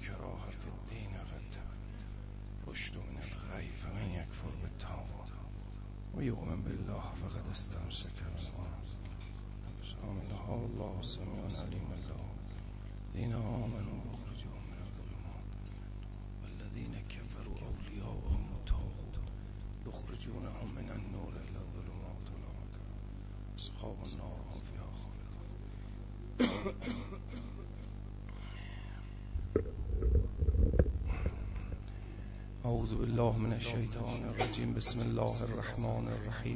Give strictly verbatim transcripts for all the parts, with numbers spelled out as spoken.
الإكراه في الدين قد رشد من الغي فمن يكفر بالطاغوت ويؤمن بالله فقد استمسك بالعروة الله سميع عليم. الله الذين آمنوا يخرجهم من الظلمات والذين كفروا أولياؤهم الطاغوت يخرجونهم من النور إلى الظلمات أولئك أصحاب النار هم فيها خالدون. أعوذ بالله من الشيطان الرجيم. بسم الله الرحمن الرحيم.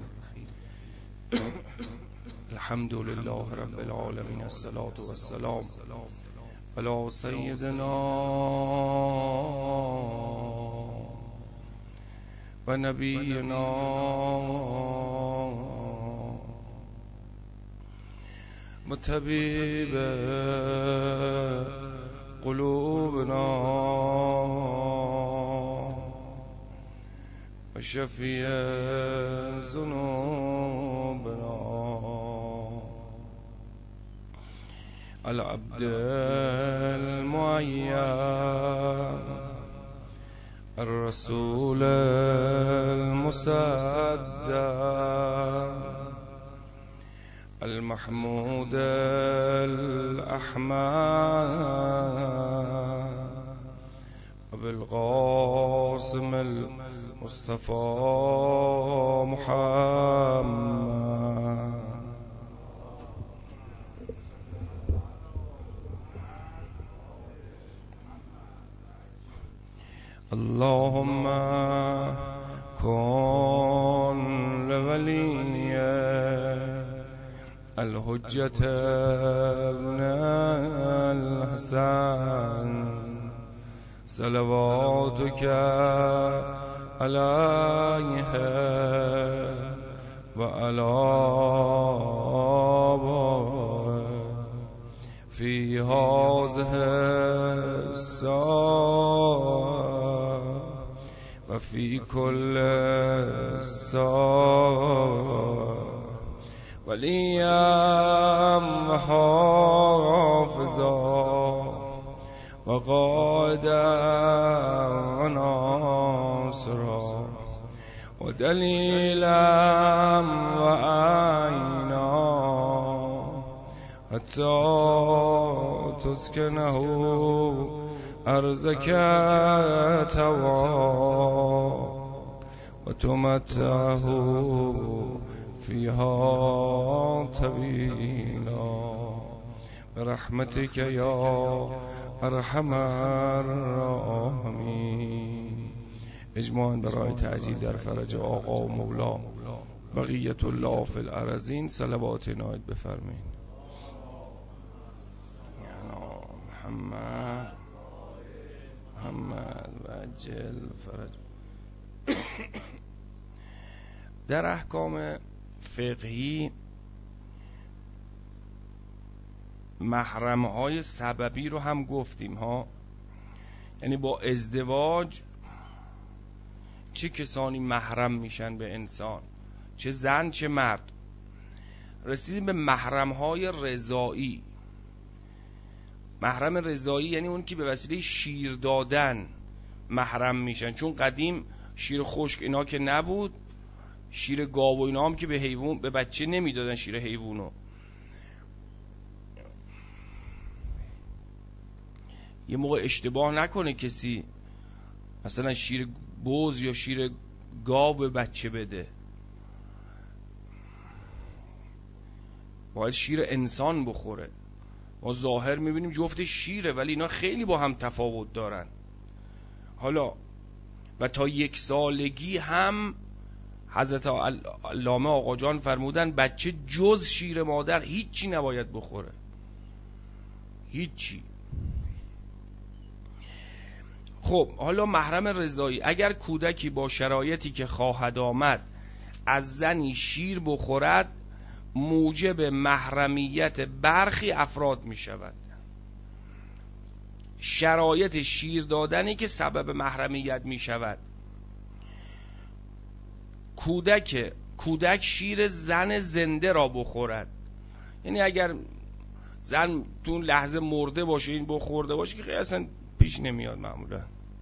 الحمد لله رب العالمين. الصلاة والسلام على سيدنا و نبينا و طبیب قلوبنا و شفیع ذنوبنا العبد المعين الرسول المصدق المحمود الأحمد أبي القاسم المصطفى محمد. اللهم كن لولي الحجة ابن الحسن صلواتك عليه وعلى آبائه في هذه الساعة وفي كل ساعة وليا وحافظا وقائدا وناصرا ودليلا وعينا حتى تسكنه أرزك توا وتمتعه فيها طويلا برحمتك يا ارحم الراحمین. اجماعاً برای تعجیل در فرج آقا و مولا بقیت الله فی الارضین صلوات عنایت بفرمایید. محمد محمد و عجل فرج. در احکام فقهی محرم‌های سببی رو هم گفتیم ها، یعنی با ازدواج چه کسانی محرم میشن به انسان، چه زن چه مرد. رسیدیم به محرم‌های رضایی. محرم رضایی یعنی اون که به وسیله شیر دادن محرم میشن، چون قدیم شیر خشک اینا که نبود، شیر گاو و اینا هم که به حیوان به بچه نمیدادن شیر حیوانو. یه موقع اشتباه نکنه کسی مثلا شیر بز یا شیر گاو به بچه بده، باید شیر انسان بخوره. ما ظاهر میبینیم جفت شیره ولی اینا خیلی با هم تفاوت دارن. حالا و تا یک سالگی هم حضرت علامه آقا جان فرمودن بچه جز شیر مادر هیچی نباید بخوره، هیچی. خب حالا محرم رضایی، اگر کودکی با شرایطی که خواهد آمد از زنی شیر بخورد موجب محرمیت برخی افراد می شود. شرایط شیر دادنی که سبب محرمیت می شود. کودک کودک شیر زن زنده را بخورد، یعنی اگر زن تو لحظه مرده باشه این بخورده باشه که خیلی اصلا پیش نمیاد معمولا.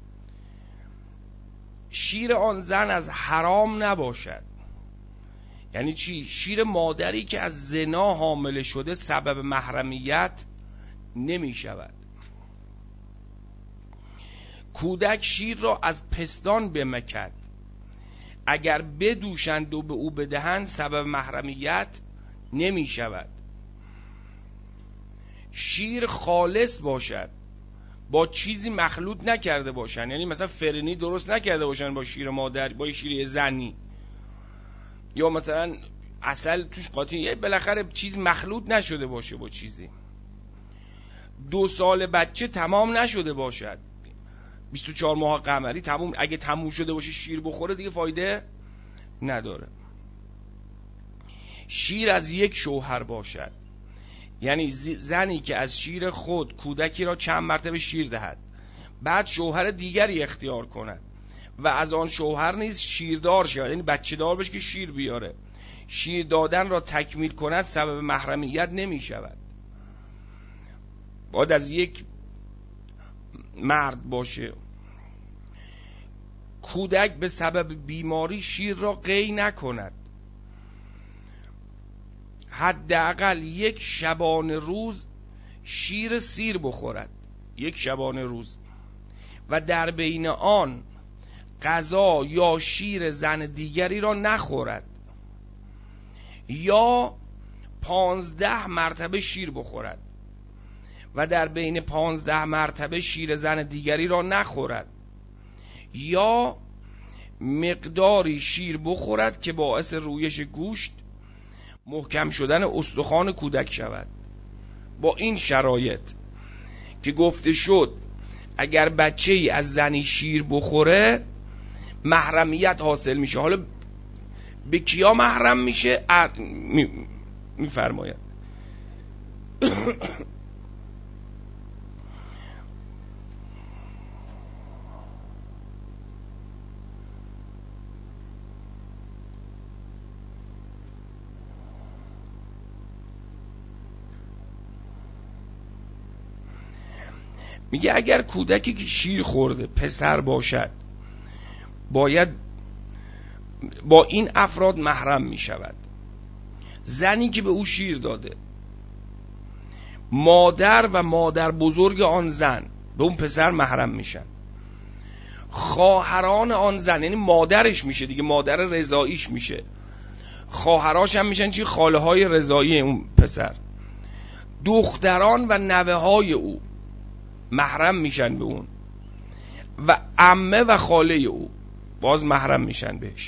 شیر آن زن از حرام نباشد. یعنی چی؟ شیر مادری که از زنا حامل شده سبب محرمیت نمی شود. کودک شیر را از پستان بمکد، اگر بدوشند و به او بدهند سبب محرمیت نمی شود. شیر خالص باشد، با چیزی مخلوط نکرده باشن، یعنی مثلا فرنی درست نکرده باشن با شیر مادر، با شیر زنی، یا مثلا عسل توش قاطی، یه بالاخره چیز مخلوط نشده باشه با چیزی. دو سال بچه تمام نشده باشد، بیست و چهار ماه قمری تموم، اگه تموم شده باشه شیر بخوره دیگه فایده نداره. شیر از یک شوهر باشد، یعنی زنی که از شیر خود کودکی را چند مرتبه شیر دهد، بعد شوهر دیگری اختیار کند و از آن شوهر نیز شیردار شود، یعنی بچه دار بشه که شیر بیاره، شیر دادن را تکمیل کند سبب محرمیت نمی شود. باید از یک مرد باشه. کودک به سبب بیماری شیر را قی نکند، حداقل یک شبانه روز شیر سیر بخورد، یک شبانه روز، و در بین آن غذا یا شیر زن دیگری را نخورد، یا پانزده مرتبه شیر بخورد و در بین پانزده مرتبه شیر زن دیگری را نخورد، یا مقداری شیر بخورد که باعث رویش گوشت، محکم شدن استخوان کودک شود. با این شرایط که گفته شد اگر بچه‌ای از زنی شیر بخوره محرمیت حاصل میشه. حالا به کیا محرم میشه؟ میفرماید میگه اگر کودکی که شیر خورده پسر باشد باید با این افراد محرم می شود. زنی که به او شیر داده، مادر و مادر بزرگ آن زن به اون پسر محرم میشن، خواهران آن زن یعنی مادرش میشه دیگه، مادر رضاییش میشه، خواهراش هم میشن چی؟ خاله های رضایی اون پسر، دختران و نوه های او محرم میشن به اون، و عمه و خاله او باز محرم میشن بهش.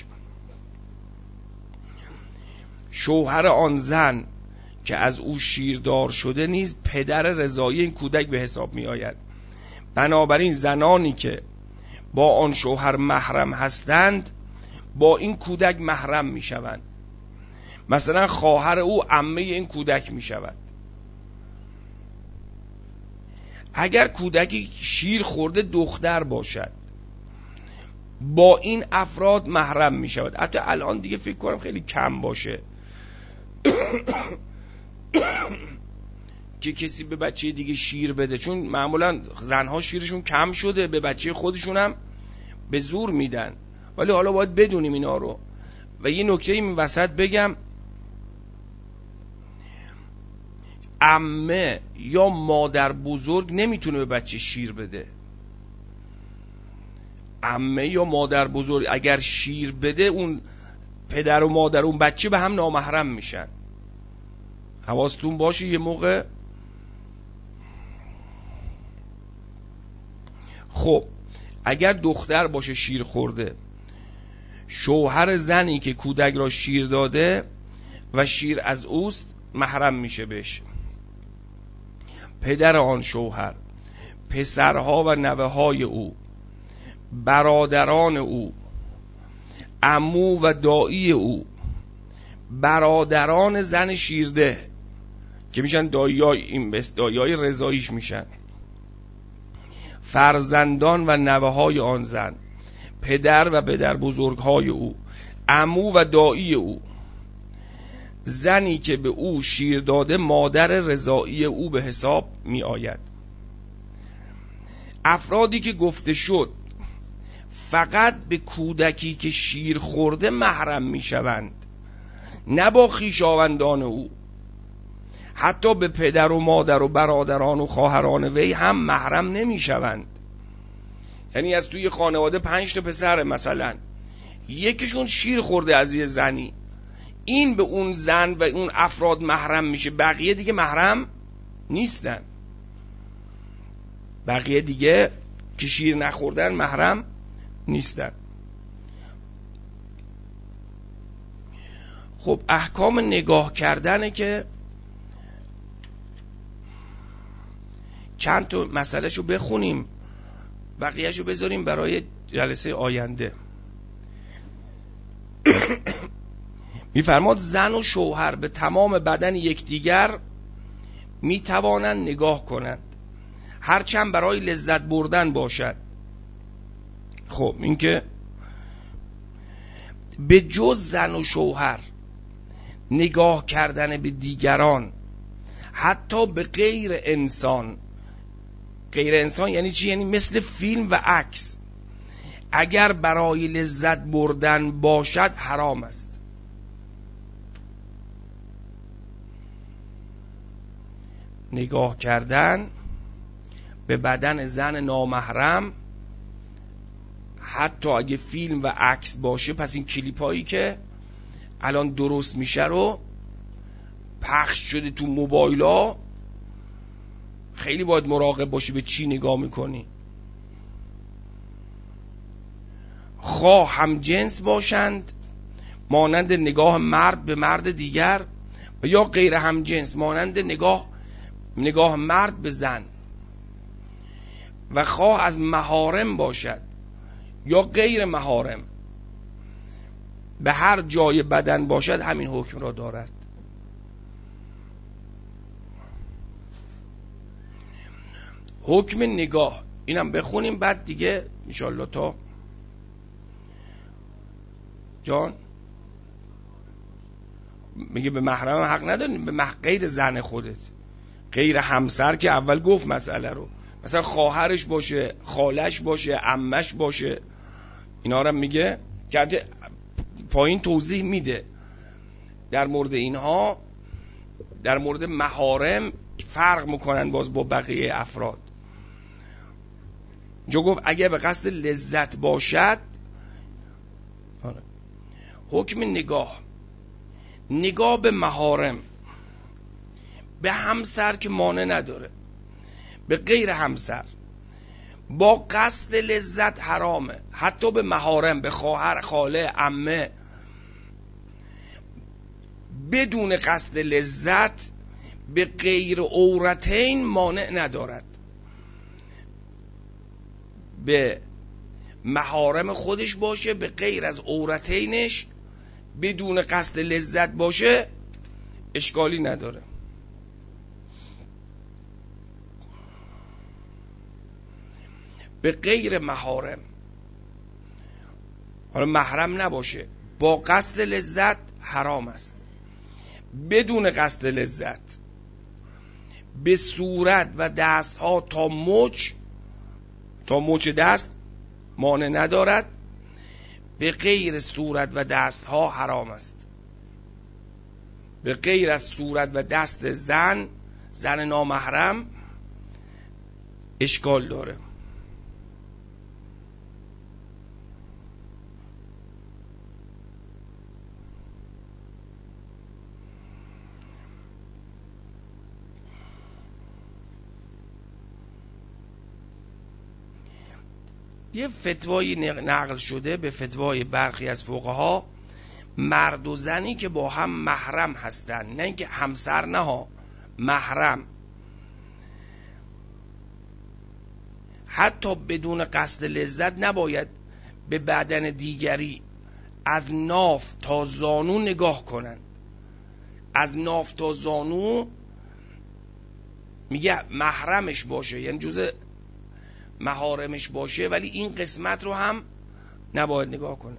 شوهر آن زن که از او شیردار شده نیز پدر رضایی این کودک به حساب می آید. بنابراین زنانی که با آن شوهر محرم هستند با این کودک محرم می شوند. مثلا خواهر او عمه این کودک می شود. اگر کودکی شیر خورده دختر باشد با این افراد محرم می شود. حتی الان دیگه فکر کنم خیلی کم باشه که کسی به بچه دیگه شیر بده، چون معمولا زنها شیرشون کم شده، به بچه خودشون هم به زور میدن. ولی حالا باید بدونیم اینا رو. و یه نکته این وسط بگم، عمه یا مادر بزرگ نمیتونه به بچه شیر بده. عمه یا مادر بزرگ اگر شیر بده اون پدر و مادر اون بچه به هم نامحرم میشن. حواستون باشه یه موقع. خب اگر دختر باشه شیر خورده، شوهر زنی که کودک را شیر داده و شیر از اوست محرم میشه بهش. پدر آن شوهر، پسرها و نوه های او، برادران او، عمو و دایی او، برادران زن شیرده که میشن داییای این بس داییای رضاییش میشن، فرزندان و نوه های آن زن، پدر و پدر بزرگ های او، عمو و دایی او، زنی که به او شیر داده مادر رضایی او به حساب می آید. افرادی که گفته شد فقط به کودکی که شیر خورده محرم میشوند، نه با خویشاوندان او. حتی به پدر و مادر و برادران و خواهران وی هم محرم نمیشوند. یعنی از توی خانواده پنج تا پسر مثلا یکیشون شیر خورده از یه زنی، این به اون زن و اون افراد محرم میشه، بقیه دیگه محرم نیستن. بقیه دیگه که شیر نخوردن محرم نیستن. خب احکام نگاه کردنه که چند تا مسئله شو بخونیم، بقیه شو بذاریم برای جلسه آینده. میفرماد زن و شوهر به تمام بدن یکدیگر میتوانند نگاه کنند، هرچند برای لذت بردن باشد. خب این که به جز زن و شوهر نگاه کردن به دیگران، حتی به غیر انسان. غیر انسان یعنی چی؟ یعنی مثل فیلم و عکس، اگر برای لذت بردن باشد حرام است. نگاه کردن به بدن زن نامحرم، حتی اگه فیلم و عکس باشه. پس این کلیپ هایی که الان درست میشه رو پخش شده تو موبایل ها، خیلی باید مراقب باشی به چی نگاه میکنی. خواه هم جنس باشند مانند نگاه مرد به مرد دیگر، و یا غیر هم جنس مانند نگاه نگاه مرد به زن، و خواه از محارم باشد یا غیر محارم، به هر جای بدن باشد همین حکم را دارد. حکم نگاه اینم بخونیم بعد دیگه انشالله. تا جان میگه به محرم حق نداریم، به مح... غیر زن خودت، غیر همسر که اول گفت مسئله رو، مثلا خواهرش باشه، خالش باشه، عمش باشه، اینا رو میگه که پایین توضیح میده در مورد اینها. در مورد محارم فرق میکنن باز با بقیه افراد. جو گفت اگه به قصد لذت باشد. حکم نگاه، نگاه به محارم، به همسر که مانع نداره، به غیر همسر با قصد لذت حرامه. حتی به محارم، به خواهر، خاله، عمه، بدون قصد لذت به غیر عورتین مانع ندارد. به محارم خودش باشه، به غیر از عورتینش بدون قصد لذت باشه، اشکالی نداره. به غیر محارم، حالا محرم نباشه، با قصد لذت حرام است. بدون قصد لذت به صورت و دست ها تا مچ تا مچ دست مانع ندارد، به غیر صورت و دست ها حرام است. به غیر از صورت و دست زن زن نامحرم اشکال داره. یه فتوایی نقل شده به فتوای برخی از فقها، مرد و زنی که با هم محرم هستن، نه اینکه همسر، نه ها، محرم، حتی بدون قصد لذت نباید به بدن دیگری از ناف تا زانو نگاه کنند. از ناف تا زانو میگه محرمش باشه، یعنی جزء محارمش باشه، ولی این قسمت رو هم نباید نگاه کنه.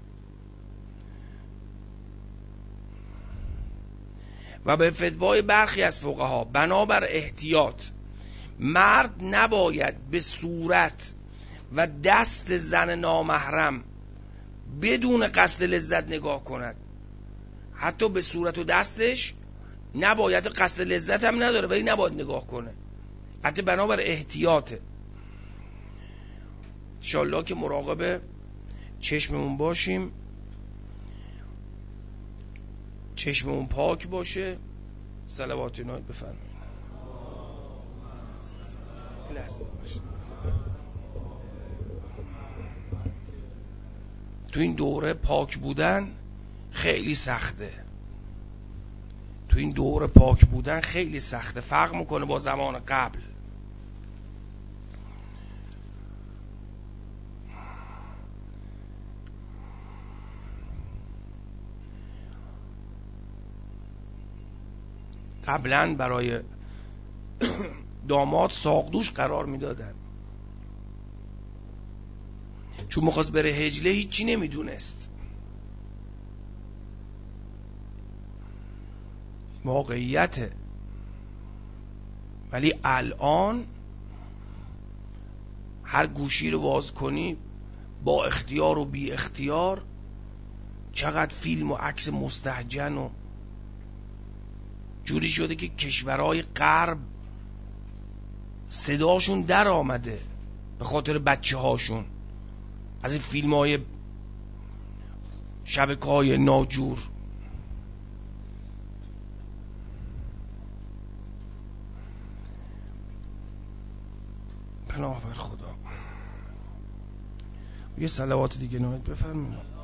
و به فتوای برخی از فقها بنابر احتیاط مرد نباید به صورت و دست زن نامحرم بدون قصد لذت نگاه کند، حتی به صورت و دستش نباید، قصد لذت هم نداره ولی نباید نگاه کنه، حتی بنابر احتیاطه. انشالله که مراقب چشممون باشیم، چشممون پاک باشه. صلوات نایت بفرمایید. لحظه باشید. تو این دوره پاک بودن خیلی سخته، تو این دوره پاک بودن خیلی سخته، فرق میکنه با زمان قبل. قبلا برای داماد ساقدوش قرار میدادن، چون میخواست بره حجله هیچی نمیدونست. موقعیته. ولی الان هر گوشی رو باز کنی با اختیار و بی اختیار چقدر فیلم و عکس مستهجن و جوری شده که کشورهای غرب صداشون در آمده به خاطر بچه هاشون از این فیلم های شبکه های ناجور. پناه بر خدا. یه صلوات دیگه نهایت بفرمایید.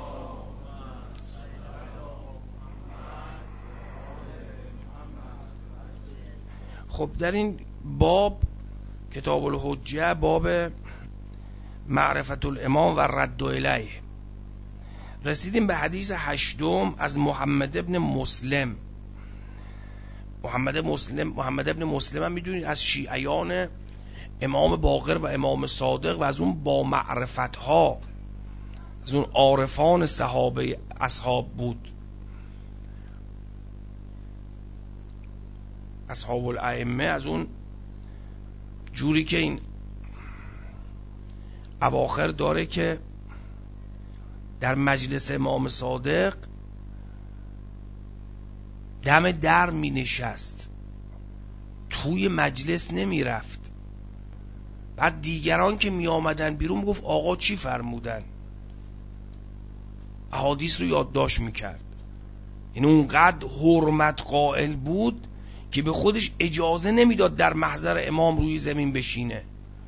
خب در این باب کتاب الحجه، باب معرفت الامام و رد الیه، رسیدیم به حدیث هشتم از محمد ابن مسلم. محمد مسلم محمد ابن مسلم هم میدونید از شیعیان امام باقر و امام صادق و از اون با معرفت ها، از اون عارفان صحابه اصحاب بود، اصحاب الائمه، از اون جوری که این اواخر داره که در مجلس امام صادق دم در می نشست، توی مجلس نمی رفت. بعد دیگران که می آمدن بیرون گفت آقا چی فرمودن، احادیث رو یادداشت می کرد. این اونقدر حرمت قائل بود که به خودش اجازه نمیداد در محضر امام روی زمین بشینه.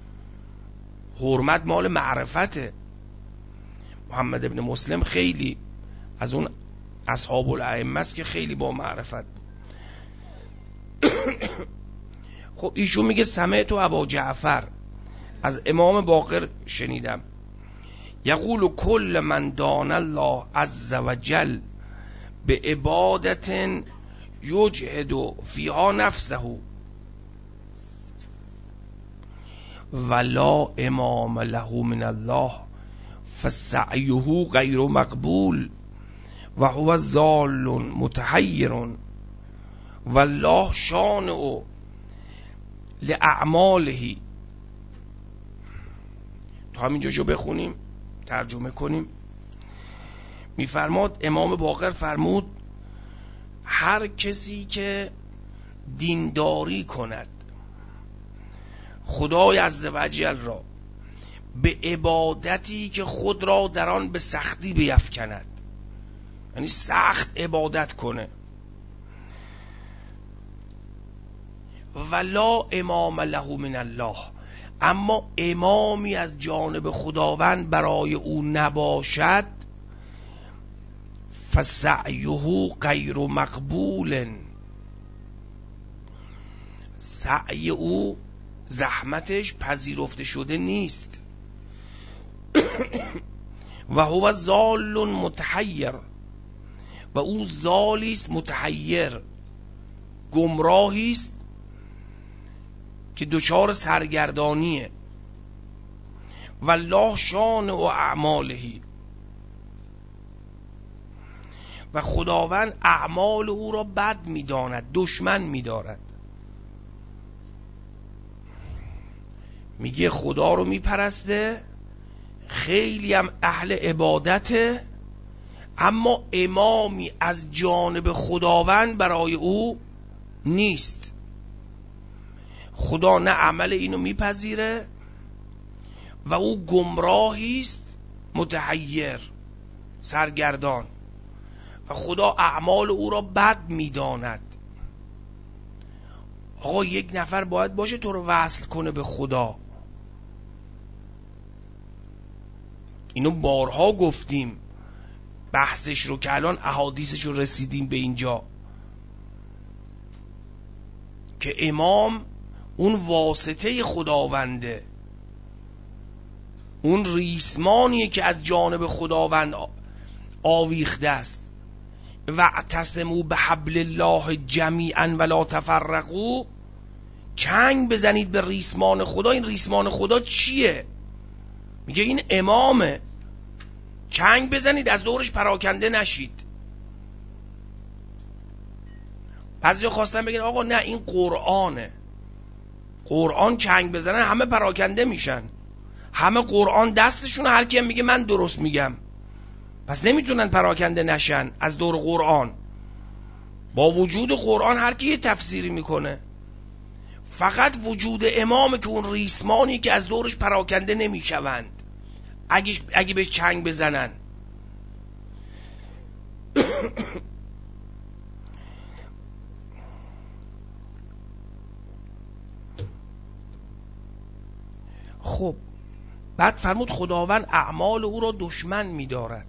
حرمت مال معرفته. محمد ابن مسلم خیلی از اون اصحاب الائمه است که خیلی با معرفت بود. خب ایشون میگه سمعت ابا جعفر، از امام باقر شنیدم، یقول کل من دان الله عز وجل به عبادت یجهد فیها نفسه ولا امام له من الله فسعیه غیر مقبول و هو ضال متحیر والله شانع لاعماله. تو همینجاشو بخونیم ترجمه کنیم. میفرماد امام باقر فرمود هر کسی که دینداری کند خدای عزوجل را به عبادتی که خود را در آن به سختی بیفکند، یعنی سخت عبادت کنه، ولا امام له من الله، اما امامی از جانب خداوند برای او نباشد، فسعیه غیر مقبول، سعی او زحمتش پذیرفته شده نیست. و هو ضال متحیر، و او ضالی است متحیر، گمراهی است که دچار سرگردانیه. والله شان و اعماله، و خداوند اعمال او را بد می‌داند، دشمن می‌دارد. میگه خدا رو میپرسته، خیلی هم اهل عبادته، اما امامی از جانب خداوند برای او نیست. خدا نه عمل اینو میپذیره و او گمراهی است، متحیر، سرگردان، و خدا اعمال او را بد میداند. آقا یک نفر باید باشه تو رو وصل کنه به خدا. اینو بارها گفتیم، بحثش رو که الان احادیثش رو رسیدیم به اینجا که امام اون واسطه خداونده، اون ریسمانیه که از جانب خداوند آویخته است. واعتصموا بحبل الله جمیعا ولا تفرقوا، چنگ بزنید به ریسمان خدا. این ریسمان خدا چیه؟ میگه این امامه، چنگ بزنید از دورش پراکنده نشید. بعضیا خواستن بگن آقا نه این قرآنه، قرآن چنگ بزنن همه پراکنده میشن، همه قرآن دستشون، هر کی میگه من درست میگم، پس نمیتونن پراکنده نشن از دور قرآن. با وجود قرآن هر کی یه تفسیری میکنه، فقط وجود امامه که اون ریسمانی که از دورش پراکنده نمیشوند اگه اگه بهش چنگ بزنن. خب بعد فرمود خداوند اعمال او را دشمن می‌دارد.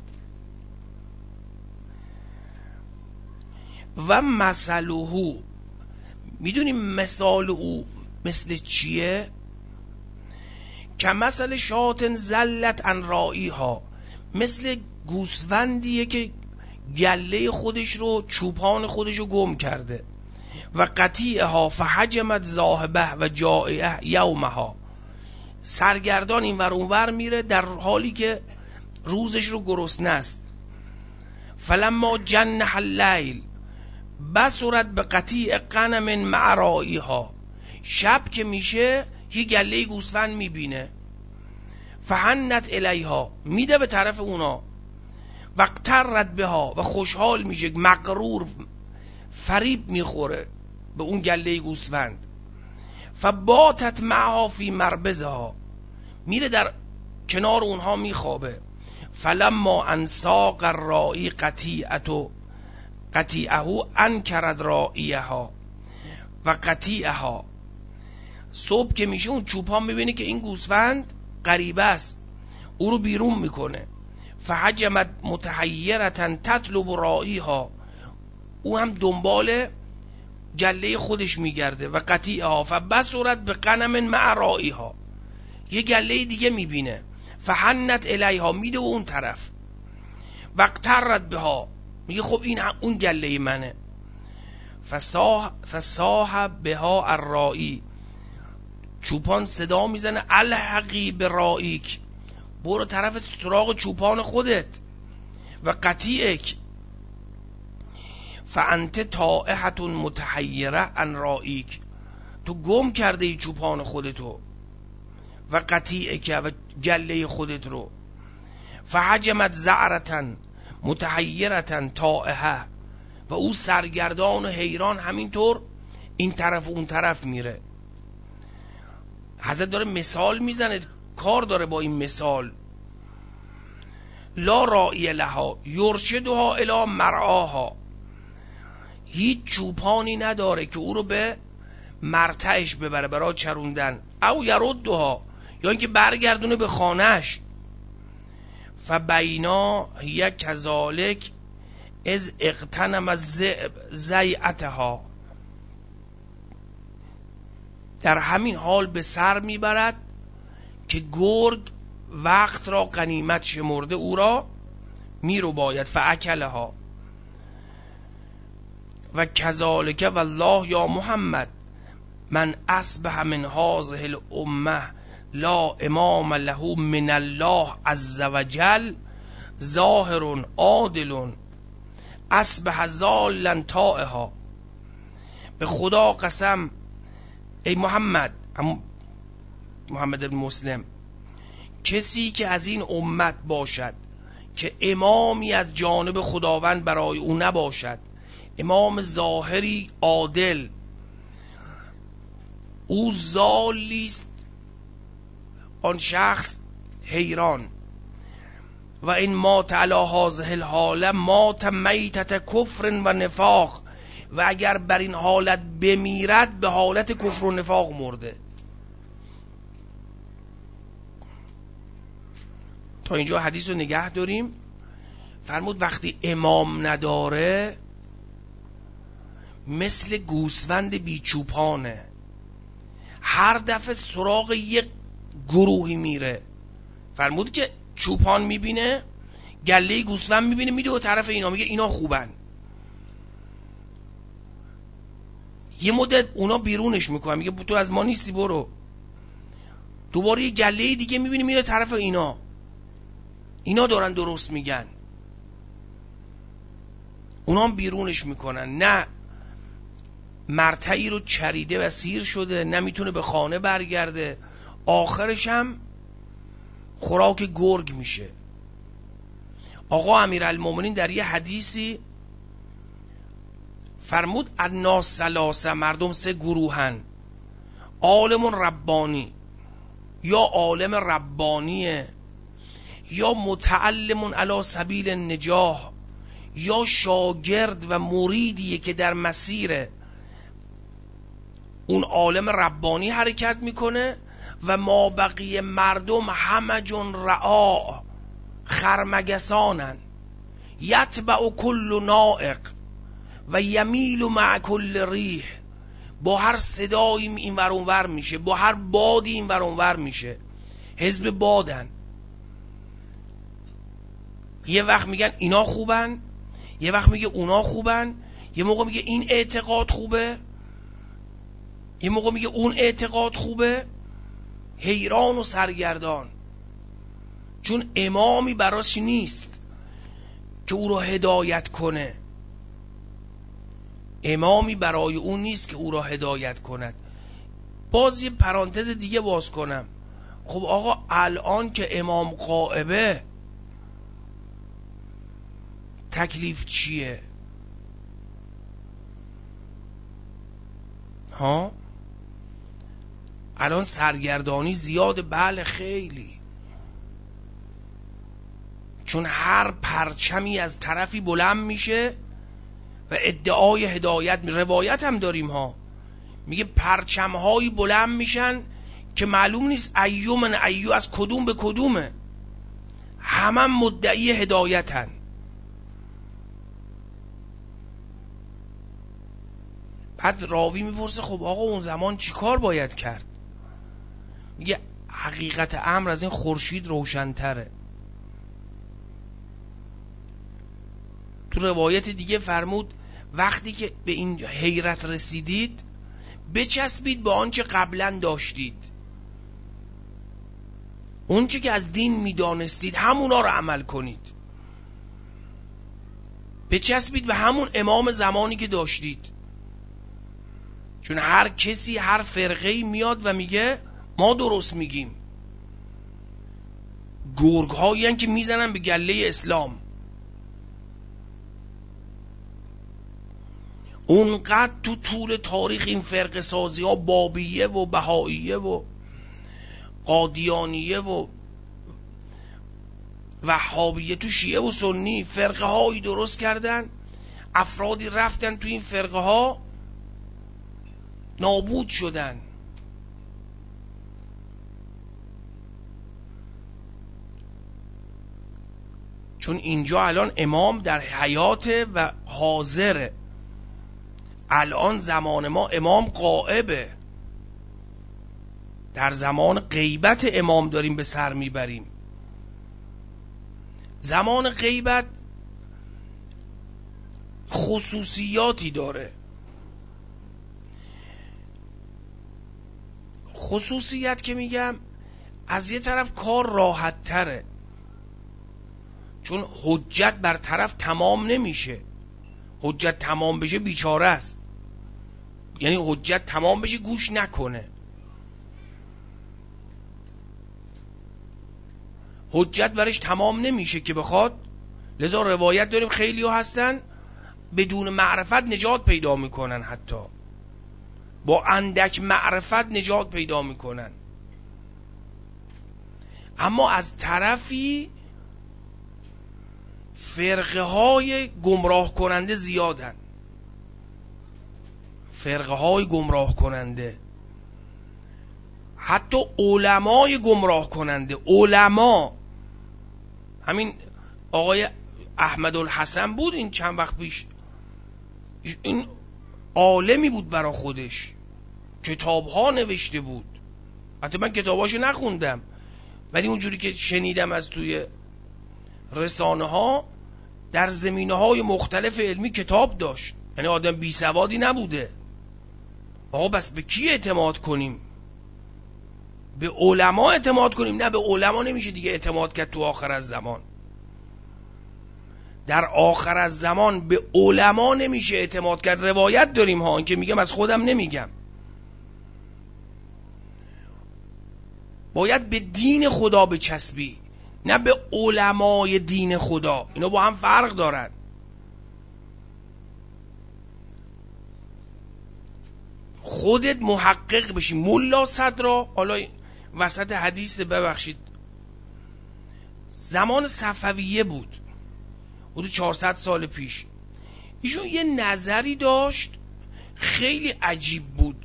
و مثله، میدونیم مثال او مثل چیه؟ که مثل شاتن زلت عن رائیها، مثل گوسفندیه که گله خودش رو، چوپان خودش رو گم کرده. و قطیعها فحجمت ذاهبه و جائعه یومها، سرگردان این ور اون ور میره در حالی که روزش رو گرسنه است. فلما جنح اللیل بصرت به قطیع غنم مع رائیها، شب که میشه یه گله گوسفند میبینه. فحنت الیها، میده به طرف اونا. وقترت بها، و خوشحال میشه، مغرور، فریب میخوره به اون گله گوسفند. فباتت معها فی مربزها، میره در کنار اونها میخوابه. فلما انساق الرائی قطیعتو قطیعه انکرد رائیها و قطیعها، صبح که میشه اون چوپان میبینه که این گوسفند غریبه است، او رو بیرون میکنه. فحجمت متحیرتن تطلب رائیها، او هم دنبال گله خودش میگرده. و قطیعها فبصرت به غنم مع رائیها، یه گله دیگه میبینه. فحنت الیها، میده و اون طرف. وقترت بها، میگه خب این اون گله منه. فصاح فصاح بها الرائی، چوپان صدا میزنه الحقی به رائیک، برو طرف سراغ چوپان خودت. و قطیعک فانت تائهة متحیره عن رائیک، تو گم کرده ای چوپان خودتو و قطیعک و گله خودت رو. فحجمت زعرتن متحیرتن تائهه، و او سرگردان و حیران همینطور این طرف اون طرف میره. حضرت داره مثال میزنه، کار داره با این مثال. لا رائی لها یرشدها الی مرعاها، هیچ چوپانی نداره که او رو به مرتعش ببره برای چروندن. او یردها، یا اینکه برگردونه به خانهش. فبینا هی کذالک از اغتنم از زیعتها، در همین حال به سر میبرد که گرگ وقت را غنیمت شمرده او را میرو باید. فاکلها و کذالک والله یا محمد من اصبح من هذه الامه لا امام له من الله عز وجل ظاهر عادل اصبح ضالا طائها. به خدا قسم ای محمد، محمد بن مسلم، کسی که از این امت باشد که امامی از جانب خداوند برای او نباشد، امام ظاهری عادل، او ضالیست، آن شخص حیران. و این مات علی هذه الحاله مات میتت کفر و نفاق، و اگر بر این حالت بمیرد به حالت کفر و نفاق مرده. تا اینجا حدیث رو نگه داریم. فرمود وقتی امام نداره مثل گوسفند بیچوپانه، هر دفعه سراغ یک گروهی میره. فرمود که چوپان میبینه گله گوسفند میبینه میده و طرف اینا، میگه اینا خوبن، یه مدت اونا بیرونش میکنن، میگه تو از ما نیستی برو. دوباره یه گله دیگه میبینه میره طرف اینا، اینا دارن درست میگن، اونا هم بیرونش میکنن. نه مرتعی رو چریده و سیر شده، نمیتونه به خانه برگرده، آخرش هم خوراک گرگ میشه. آقا امیرالمومنین در یه حدیثی فرمود الناس ثلاثه، مردم سه گروهن، عالم ربانی، یا عالم ربانیه، یا متعلم علی سبیل النجاح، یا شاگرد و مریدیه که در مسیر اون عالم ربانی حرکت میکنه. و ما بقیه مردم همجون رعا، خرمگسانن، یتبع کل نائق و یمیل مع کل ریح، با هر صدایی این ور اون ور میشه، با هر بادی این ور اون ور میشه، حزب بادن. یه وقت میگن اینا خوبن، یه وقت میگه اونا خوبن، یه موقع میگه این اعتقاد خوبه، یه موقع میگه اون اعتقاد خوبه. حیران و سرگردان، چون امامی براش نیست که او را هدایت کنه، امامی برای اون نیست که او را هدایت کند. باز یه پرانتز دیگه باز کنم، خب آقا الان که امام غائبه تکلیف چیه؟ ها الان سرگردانی زیاده، بله خیلی، چون هر پرچمی از طرفی بلند میشه و ادعای هدایت می روایت هم داریم ها، میگه پرچمهایی بلند میشن که معلوم نیست ایومن ایو از کدوم به کدومه، همه مدعی هدایتن. بعد راوی میپرسه خب آقا اون زمان چی کار باید کرد؟ میگه حقیقت امر از این خورشید روشن‌تره. تو روایت دیگه فرمود وقتی که به این حیرت رسیدید بچسبید به آنچه قبلا داشتید، اونچه که از دین میدانستید همونا رو عمل کنید، بچسبید به همون امام زمانی که داشتید. چون هر کسی هر فرقه‌ای میاد و میگه ما درست میگیم، گرگ هایی هن که میزنن به گله اسلام. اونقدر تو طول تاریخ این فرقه سازی ها، بابیه و بهائیه و قادیانیه و وهابیه، تو شیعه و سنی فرقه هایی درست کردن، افرادی رفتن تو این فرقه ها نابود شدن. چون اینجا الان امام در حیاته و حاضره، الان زمان ما امام غائبه، در زمان غیبت امام داریم به سر میبریم. زمان غیبت خصوصیاتی داره. خصوصیت که میگم از یه طرف کار راحت تره، چون حجت بر طرف تمام نمیشه. حجت تمام بشه بیچاره است، یعنی حجت تمام بشه گوش نکنه. حجت برش تمام نمیشه که بخواد. لذا روایت داریم خیلی ها هستن بدون معرفت نجات پیدا میکنن، حتی با اندک معرفت نجات پیدا میکنن. اما از طرفی فرقه های گمراه کننده زیادن، فرقه های گمراه کننده، حتی علمای گمراه کننده. علما، همین آقای احمدالحسن بود این چند وقت پیش، این عالمی بود برا خودش، کتابها نوشته بود. حتی من کتاباشو نخوندم، ولی اونجوری که شنیدم از توی رسانه ها، در زمینه های مختلف علمی کتاب داشت. یعنی آدم بی سوادی نبوده. آقا بس به کی اعتماد کنیم؟ به علما اعتماد کنیم؟ نه، به علما نمیشه دیگه اعتماد کرد تو آخر از زمان. در آخر از زمان به علما نمیشه اعتماد کرد. روایت داریم ها، این که میگم از خودم نمیگم. باید به دین خدا بچسبی، نه به علمای دین خدا. اینا با هم فرق دارن. خودت محقق بشی. ملا صدرا، حالا وسط حدیث، ببخشید، زمان صفویه بود، حدود چهارصد سال پیش. ایشون یه نظری داشت خیلی عجیب بود.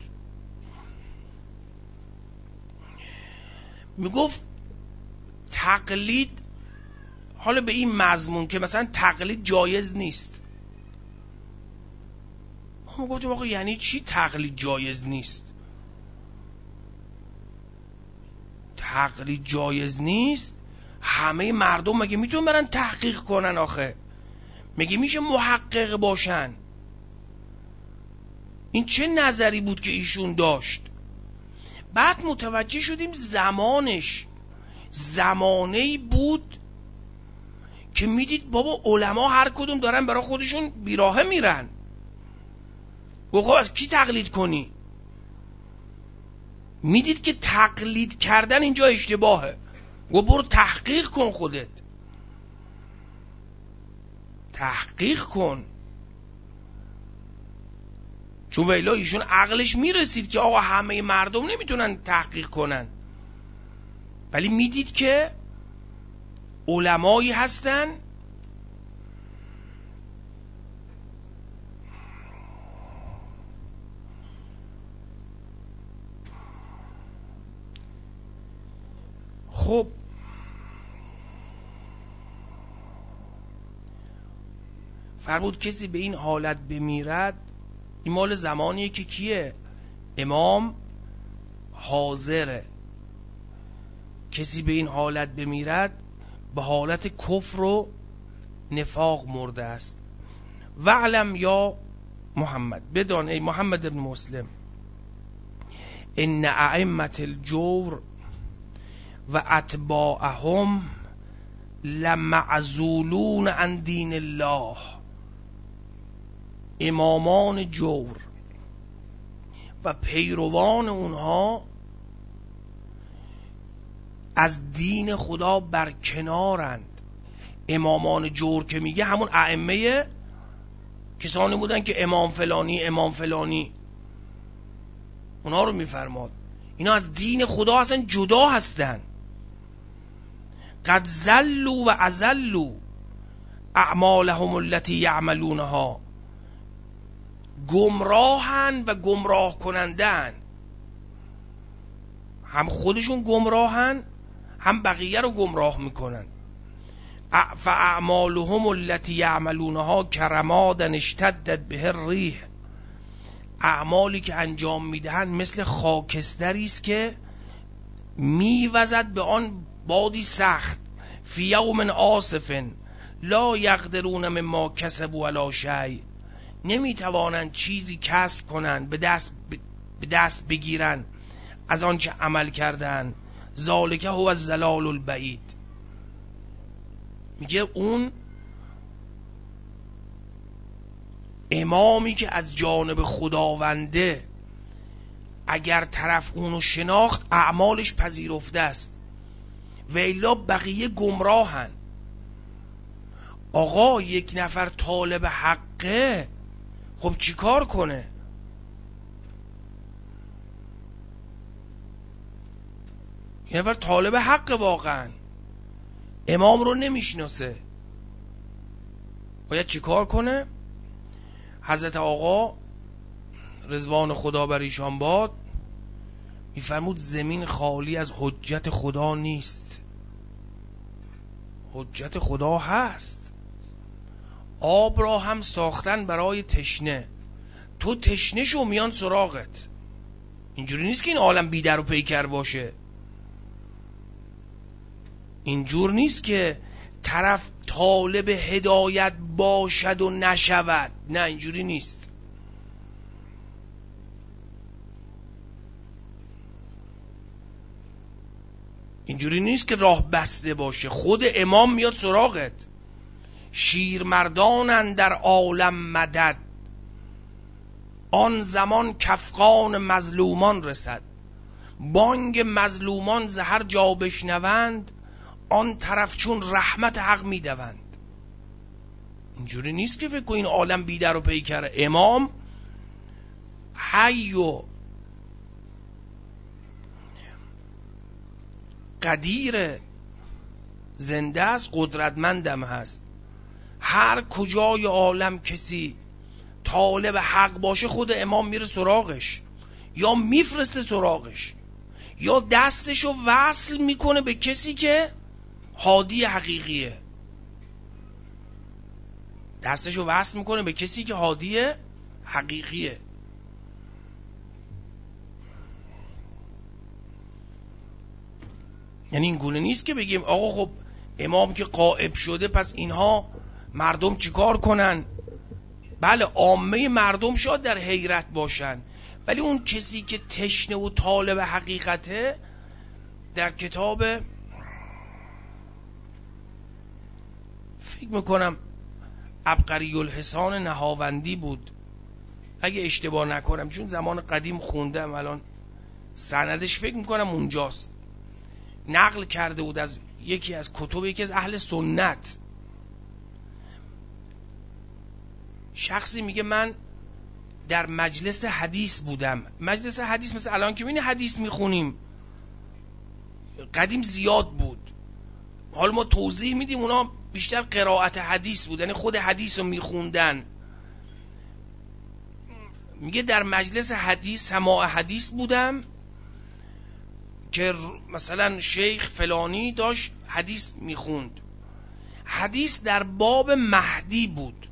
میگفت تقلید، حالا به این مضمون که مثلا تقلید جایز نیست. ما گفتیم آقا یعنی چی تقلید جایز نیست؟ تقلید جایز نیست؟ همه مردم مگه میتونن برن تحقیق کنن؟ آخه مگه میشه محقق باشن؟ این چه نظری بود که ایشون داشت؟ بعد متوجه شدیم زمانش زمانه‌ای بود که میدید بابا علما هر کدوم دارن برای خودشون بیراهه میرن. خب از کی تقلید کنی؟ میدید که تقلید کردن اینجا اشتباهه. و برو تحقیق کن، خودت تحقیق کن. چون ویلا ایشون عقلش میرسید که آقا همه مردم نمیتونن تحقیق کنن، ولی میدید که علمایی هستن خب فرمود کسی به این حالت بمیرد. این مال زمانیه که کیه؟ امام حاضره. کسی به این حالت بمیرد به حالت کفر و نفاق مرده است. وعلم یا محمد، بدان ای محمد ابن مسلم، ان ائمه الجور و اتباعهم لمعزولون عن دین الله. امامان جور و پیروان اونها از دین خدا برکنارند. امامان جور که میگه همون ائمه کسانی بودن که امام فلانی امام فلانی اونا رو میفرماد. اینا از دین خدا اصلا جدا هستن. قد زلوا و ازلوا اعمالهم التي یعملونها. گمراهن و گمراه کنندن. هم خودشون گمراهن، هم بقیه رو گمراه میکنن. فاعمالهم التي یعملونها کرمادا اشتدت به الریح. اعمالی که انجام میدهن مثل خاکستری است که میوزد به آن بادی سخت. فی یوم عاصف لا یقدرون مما کسبوا علی شیء. نمیتوانند چیزی کسب کنند، به دست به دست بگیرن از آنچه عمل کردن. ذالک هو الضلال البعید. میگه اون امامی که از جانب خداونده، اگر طرف اونو شناخت اعمالش پذیرفته است، و الا بقیه گمراهن. آقا یک نفر طالب حقه، خب چی کار کنه؟ یک نفر طالب حق واقعا امام رو نمیشناسه، باید چی کار کنه؟ حضرت آقا رضوان خدا بر ایشان باد میفرمود زمین خالی از حجت خدا نیست، حجت خدا هست. آب را هم ساختن برای تشنه، تو تشنه شو میان سراغت. اینجوری نیست که این عالم بیدر و پیکر باشه، اینجور نیست که طرف طالب هدایت باشد و نشود، نه اینجوری نیست. اینجوری نیست که راه بسته باشه، خود امام میاد سراغت. شیرمردانن در عالم مدد، آن زمان کفقان مظلومان رسد. بانگ مظلومان ز هر جا بشنوند، آن طرف چون رحمت حق میدوند. اینجوری نیست که فکر کن این عالم بیدر و پیکره. امام حی و قدیر، زنده است، قدرتمندم هست. هر کجای عالم کسی طالب حق باشه خود امام میره سراغش، یا میفرسته سراغش، یا دستشو وصل میکنه به کسی که هادی حقیقیه. دستشو وصل میکنه به کسی که هادی حقیقیه. یعنی این گونه نیست که بگیم آقا خب امام که غائب شده پس اینها مردم چیکار کنن؟ بله عامه مردم شاید در حیرت باشن، ولی اون کسی که تشنه و طالب حقیقته، در کتاب فکر میکنم عبقری الحسان نهاوندی بود اگه اشتباه نکنم، چون زمان قدیم خوندم الان سندش فکر میکنم اونجاست، نقل کرده بود از یکی از کتب یکی از اهل سنت. شخصی میگه من در مجلس حدیث بودم. مجلس حدیث مثل الان که میبینی حدیث میخونیم، قدیم زیاد بود. حالا ما توضیح میدیم، اونا بیشتر قرائت حدیث بود، یعنی خود حدیث رو میخوندن. میگه در مجلس حدیث، سماع حدیث بودم که مثلا شیخ فلانی داشت حدیث میخوند. حدیث در باب مهدی بود،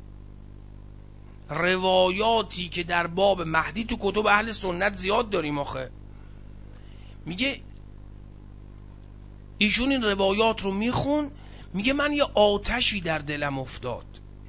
روایاتی که در باب مهدی تو کتب اهل سنت زیاد داریم آخه. میگه ایشون این روایات رو میخون، میگه من یه آتشی در دلم افتاد،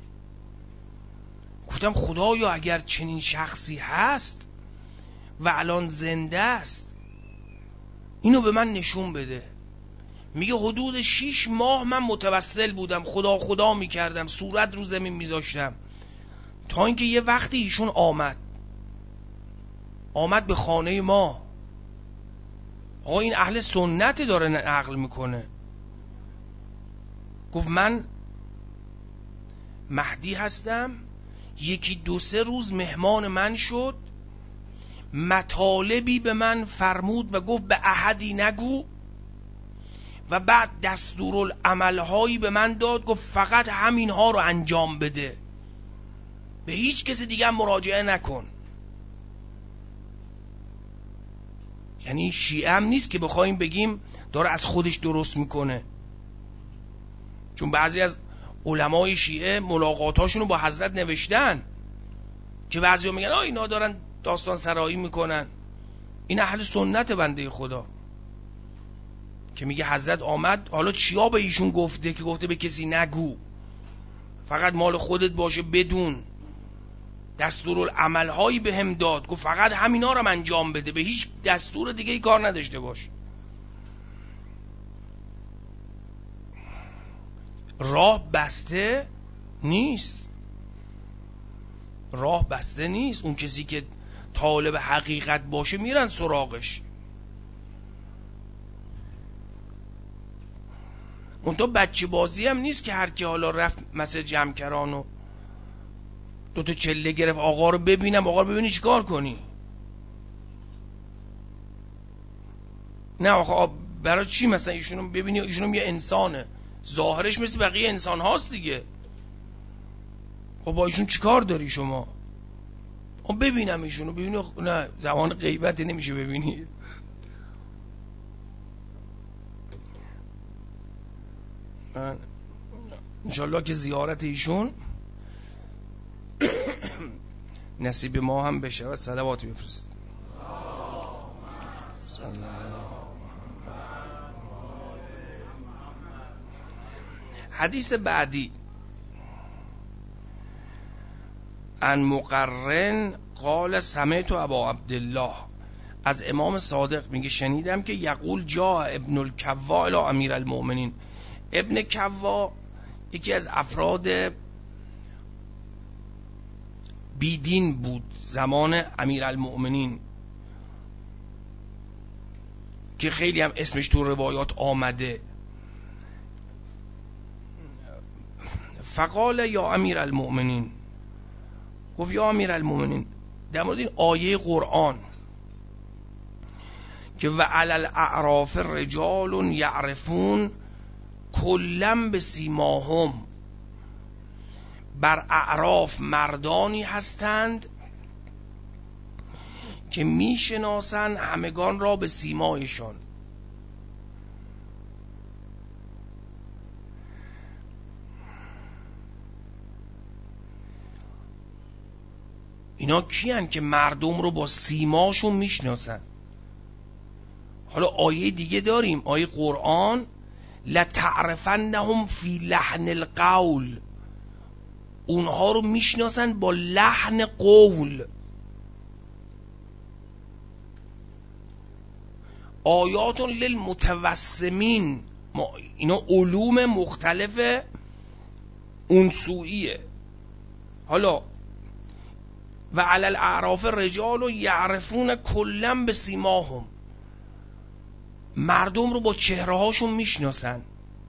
گفتم خدایا اگر چنین شخصی هست و الان زنده است اینو به من نشون بده. میگه حدود شیش ماه من متوسل بودم، خدا خدا میکردم، صورت رو زمین میذاشتم، تا اینکه یه وقتی ایشون آمد آمد به خانه ما. آقا این اهل سنت داره نقل میکنه. گفت من مهدی هستم، یکی دو سه روز مهمان من شد، مطالبی به من فرمود و گفت به احدی نگو، و بعد دستورالعملهایی به من داد، گفت فقط همینها رو انجام بده، به هیچ کسی دیگه مراجعه نکن. یعنی شیعه هم نیست که بخوایم بگیم داره از خودش درست میکنه، چون بعضی از علمای شیعه ملاقاتاشونو با حضرت نوشتن که بعضی ها میگن آه اینا دارن داستان سرایی میکنن. این اهل سنت بنده خدا که میگه حضرت آمد، حالا چیا به ایشون گفته که گفته به کسی نگو، فقط مال خودت باشه بدون. دستورالعمل هایی به هم داد، گفت فقط همینا رو انجام بده، به هیچ دستور دیگه ای کار نداشته باش. راه بسته نیست، راه بسته نیست. اون کسی که طالب حقیقت باشه میرن سراغش. منتها بچه بازی هم نیست که هر کی حالا رفت مسجد جمکران و دو تا چله گرفت آقا رو ببینم، آقا رو ببینی چیکار کنی؟ نه آقا برای چی مثلا ایشونو ببینی؟ ایشونو یه انسانه، ظاهرش مثل بقیه انسان هاست دیگه. خب با ایشون چیکار داری شما؟ خب ببینم ایشونو، ببینی؟ نه زمان غیبت نمیشه ببینی. انشالله که زیارت ایشون نصیب ما هم بشه و صلوات بفرست. حدیث بعدی عن مقرن قال سمعت ابا عبدالله، از امام صادق میگه شنیدم که یقول جاء ابن الکوا الی امیر المؤمنین. ابن کوا یکی از افراد بیدین بود زمان امیر المؤمنین که خیلی هم اسمش تو روایات آمده. فقال یا امیر المؤمنین، گفت یا امیر المؤمنین، در مورد این آیه قرآن که و علی الاعراف رجال یعرفون کلم به سیماهم، بر اعراف مردانی هستند که میشناسند همگان را به سیمایشان. اینا کیان که مردم رو با سیماشون میشناسن؟ حالا آیه دیگه داریم، آیه قرآن لتعرفنهم فی لحن القول، اونها رو میشناسن با لحن قول. آیات للمتوسمین، اینا علوم مختلف اونسویه. حالا و علی الاعراف رجال یعرفون کلم به سیماهم، مردم رو با چهره هاشون میشناسن.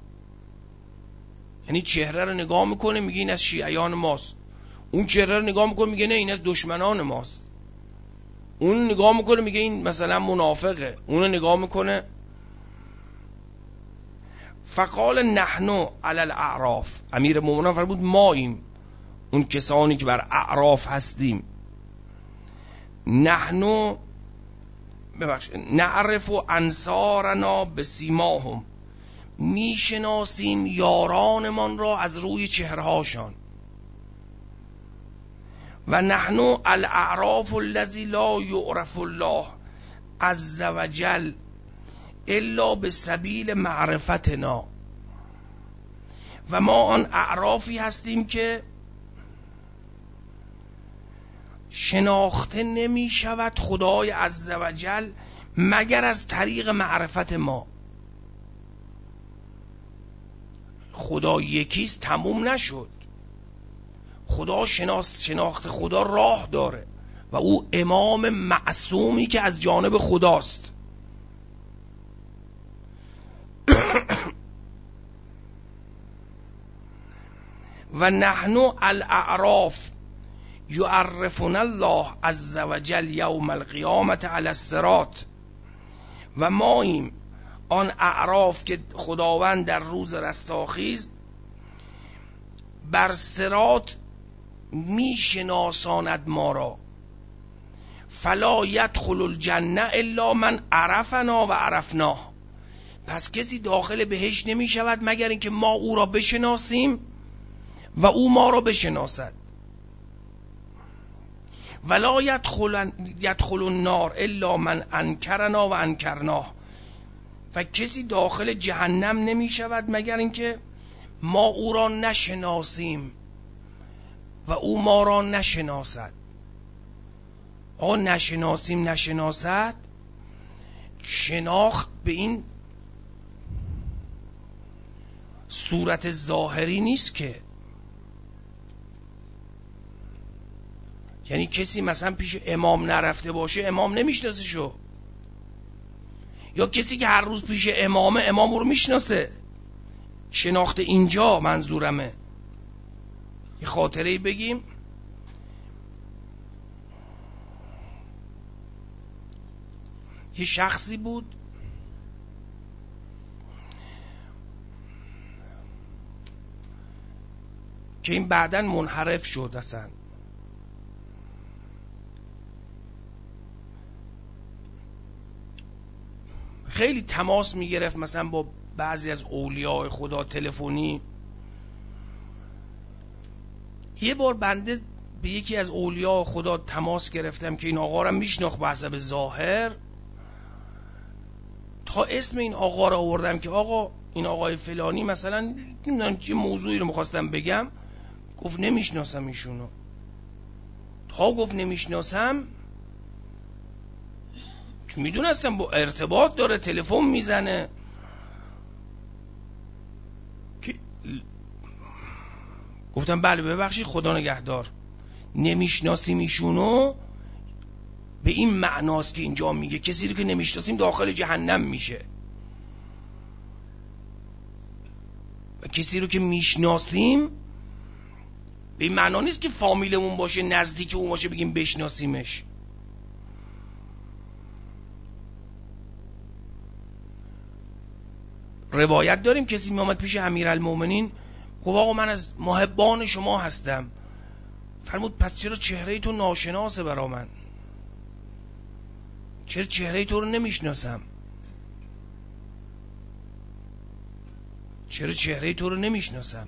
یعنی چهره رو نگاه میکنه میگه این از شیعیان ماست، اون چهره رو نگاه میکنه میگه نه این از دشمنان ماست، اون نگاه میکنه میگه این مثلا منافقه، اون نگاه میکنه. فقال نحن علی الاعراف، امیر مومنان فرمود ماییم اون کسانی که بر اعراف هستیم، نحن ببخش نعرف انصارنا بسیماهم، میشناسیم یارانمان را از روی چهرهاشان. و نحن الاعراف الذی لا یعرف الله عز وجل الا بسبیل معرفتنا، و ما آن اعرافی هستیم که شناخته نمی شود خدای عز وجل مگر از طریق معرفت ما. خدا یکیست تموم نشد، خدا شناس شناخت خدا راه داره و او امام معصومی که از جانب خداست. و نحن الاعراف یعرفنا الله عز وجل یوم القیامة علی الصراط، و ماییم آن اعراف که خداوند در روز رستاخیز بر صراط میشناساند ما را. فلا یدخل الجنه الا من عرفنا و عرفناه، پس کسی داخل بهشت نمی شود مگر اینکه ما او را بشناسیم و او ما را بشناسد. ولا یدخل یدخل النار الا من انکرنا و انکرناه، و کسی داخل جهنم نمی شود مگر اینکه ما او را نشناسیم و او ما را نشناسد. آقا نشناسیم نشناسد، شناخت به این صورت ظاهری نیست که، یعنی کسی مثلا پیش امام نرفته باشه امام نمیشناسه شو، یا کسی که هر روز پیش امامه امام رو میشناسه. شناخت اینجا منظورمه. یه خاطره‌ای بگیم. یه شخصی بود که این بعداً منحرف شد. اصلا خیلی تماس میگرفت مثلا با بعضی از اولیاء خدا تلفنی. یه بار بنده به یکی از اولیاء خدا تماس گرفتم که این آقا رو میشناخت به حسب ظاهر، تا اسم این آقا رو آوردم که آقا این آقای فلانی مثلا نمیدونم چه موضوعی رو میخواستم بگم، گفت نمیشناسم ایشونو. تا گفت نمیشناسم، چون میدونستم با ارتباط داره، تلفن میزنه، که گفتم بله ببخشید خدا نگهدار، نمیشناسیم ایشونو به این معناست که اینجا میگه کسی رو که نمیشناسیم داخل جهنم میشه، و کسی رو که میشناسیم به این معنا نیست که فامیلمون باشه، نزدیک اون باشه بگیم بشناسیمش. روایت داریم کسی میامد پیش امیرالمومنین گفت آقا من از محبان شما هستم. فرمود پس چرا چهره تو ناشناسه برا من؟ چرا چهره تو رو نمیشناسم؟ چرا چهره تو رو نمیشناسم؟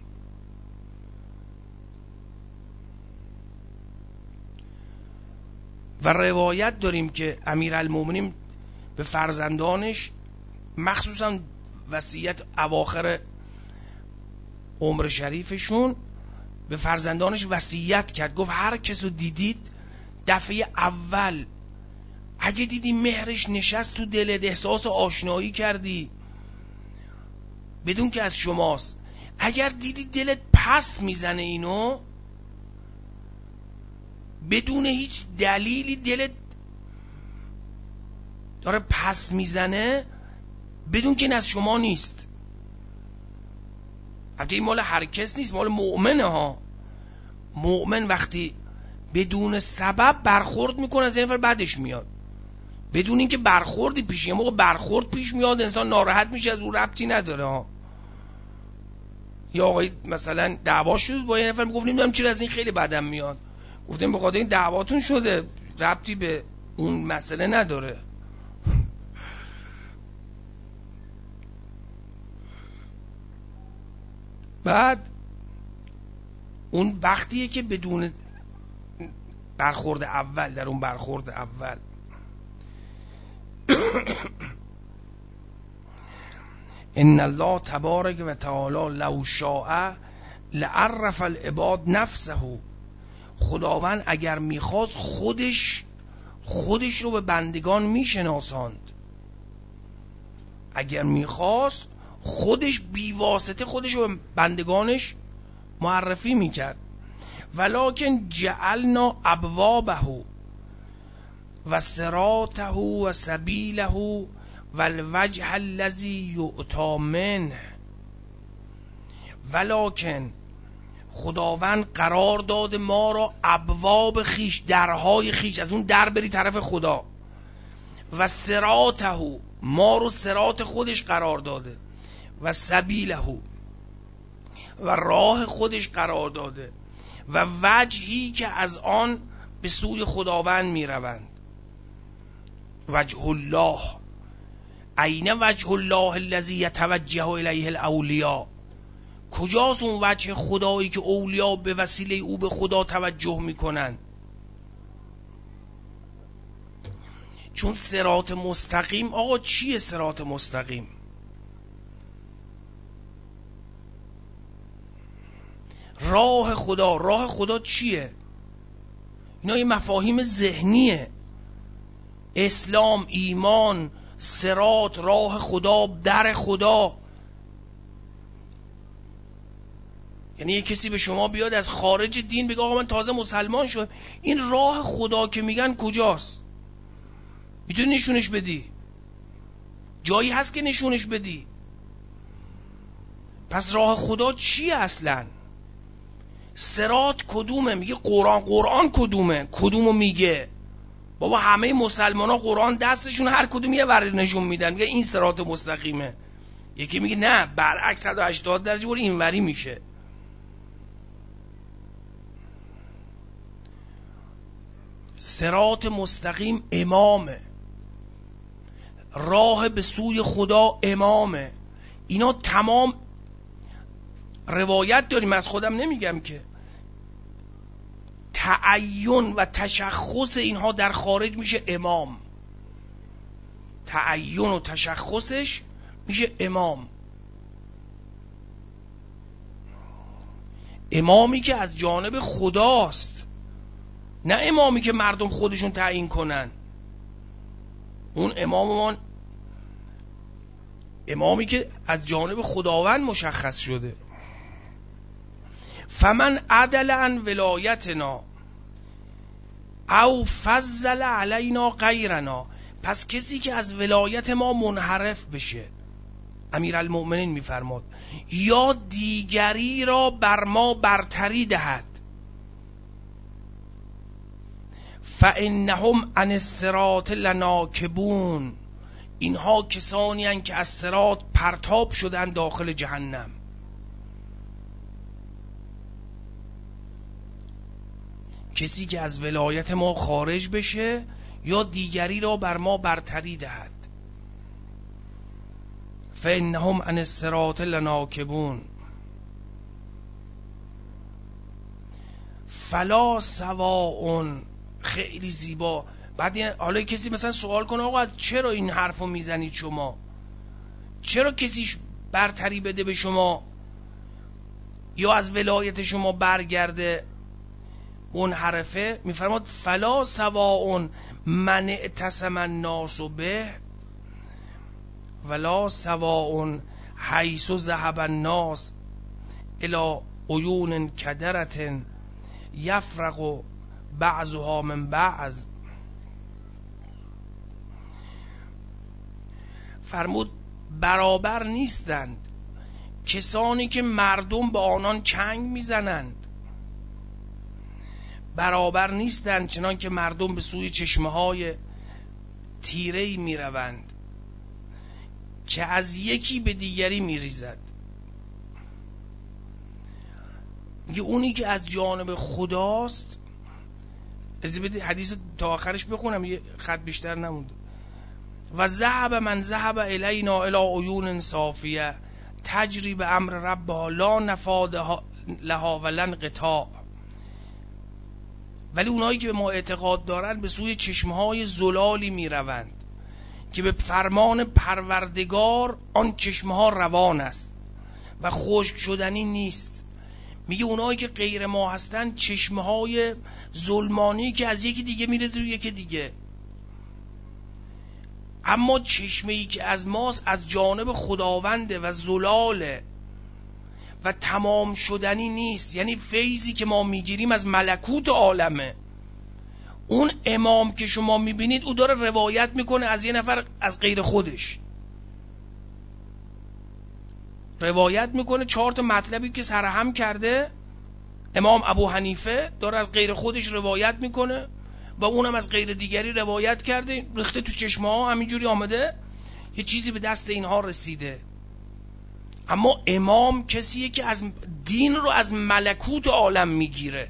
و روایت داریم که امیرالمومنین به فرزندانش مخصوصا وصیت اواخر عمر شریفشون به فرزندانش وصیت کرد، گفت هر کس رو دیدید دفعه اول اگه دیدی مهرش نشست تو دلت، احساس آشنایی کردی بدون که از شماست، اگر دیدی دلت پس میزنه اینو بدون هیچ دلیلی دلت داره پس میزنه بدون که این از شما نیست. البته این مال هر کس نیست، مال مؤمنه ها. مؤمن وقتی بدون سبب برخورد میکنه از این نفر بعدش میاد، بدون اینکه برخوردی پیش، یه موقع برخورد پیش میاد انسان ناراحت میشه، از اون ربطی نداره ها. یا آقای مثلا دعوا شد با یه نفر میگفت نمیدونم چرا از این خیلی بدم میاد، گفتم به خاطر این دعواتون شده، ربطی به اون مسئله نداره. بعد اون وقتیه که بدون برخورد اول، در اون برخورد اول ان الله تبارک و تعالی لو شاء لعرف العباد نفسه، خداوند اگر میخواست خودش خودش رو به بندگان میشناساند، اگر میخواست خودش بیواسطه خودش رو به بندگانش معرفی میکرد. ولکن جعلنا ابوابه و صراطه و سبیله و الوجه الذی یؤتی منه، ولکن خداوند قرار داده ما را ابواب خیش، درهای خیش، از اون در بری طرف خدا، و صراطه ما رو صراط خودش قرار داده، و سبیله و راه خودش قرار داده، و وجهی که از آن به سوی خداوند می روند. وجه الله، این وجه الله الذی یتوجه الیه الاولیاء، کجاست اون وجه خدایی که اولیا به وسیله او به خدا توجه میکنن؟ چون صراط مستقیم، آقا چیه صراط مستقیم؟ راه خدا، راه خدا چیه؟ اینا یه مفاهیم ذهنیه. اسلام، ایمان، صراط، راه خدا، در خدا. یعنی یه کسی به شما بیاد از خارج دین بگه آقا من تازه مسلمان شدم، این راه خدا که میگن کجاست؟ میتونی نشونش بدی؟ جایی هست که نشونش بدی؟ پس راه خدا چیه اصلا؟ صراط کدومه؟ میگه قرآن. قرآن کدومه؟ کدومو میگه؟ بابا همه مسلمان ها قرآن دستشون هر کدوم یه ور نشون میدن، میگه این صراط مستقیمه. یکی میگه نه برعکس صد و هشتاد درجه برو اینوری میشه. صراط مستقیم امامه، راه به سوی خدا امامه. اینا تمام روایت داریم، از خودم نمیگم که. تعین و تشخص اینها در خارج میشه امام. تعین و تشخصش میشه امام. امامی که از جانب خداست، نه امامی که مردم خودشون تعیین کنن. اون امام امامی که از جانب خداوند مشخص شده. فمن عدل عن ولایتنا او فضل علینا غیرنا، پس کسی که از ولایت ما منحرف بشه، امیرالمؤمنین میفرماد، یا دیگری را بر ما برتری دهد، فانهم عن الصراط لناکبون، اینها کسانی هستند که از صراط پرتاب شدن داخل جهنم. کسی که از ولایت ما خارج بشه یا دیگری را بر ما برتری دهد، فانهم عن الصراط لناکبون. فلا سواء، خیلی زیبا. بعد حالا کسی مثلا سوال کنه آقا از چرا این حرفو میزنید شما؟ چرا کسی برتری بده به شما یا از ولایت شما برگرده اون حرفه؟ میفرماد فلا سواء من اعتصم الناس به ولا سواء حیث ذهب الناس الى عیون کدرة یفرق بعضها من بعض. فرمود برابر نیستند کسانی که مردم به آنان چنگ میزنند، برابر نیستند چنان که مردم به سوی چشمه های تیره‌ای میروند که از یکی به دیگری میریزد. میگه اونی که از جانب خداست، از بدید حدیث تا آخرش بخونم، یه خط بیشتر نمونده. و ذهب من ذهب الینا الی عیون صافیه تجری به امر ربها لا نفاد لها ولن قطاع. ولی اونایی که به ما اعتقاد دارن به سوی چشمهای زلالی می روند که به فرمان پروردگار آن چشمها روان است و خشک شدنی نیست. میگه اونایی که غیر ما هستن چشمهای ظلمانی که از یکی دیگه میرسه روی یکی دیگه، اما چشمه‌ای که از ماست از جانب خداونده و زلاله و تمام شدنی نیست. یعنی فیضی که ما میگیریم از ملکوت عالمه. اون امام که شما میبینید او داره روایت میکنه از یه نفر از غیر خودش، روایت میکنه چهار تا مطلبی که سرهم کرده. امام ابو حنیفه داره از غیر خودش روایت میکنه و اونم از غیر دیگری روایت کرده، ریخته تو چشمه ها، همینجوری آمده یه چیزی به دست اینها رسیده. اما امام کسیه که از دین رو از ملکوت عالم میگیره.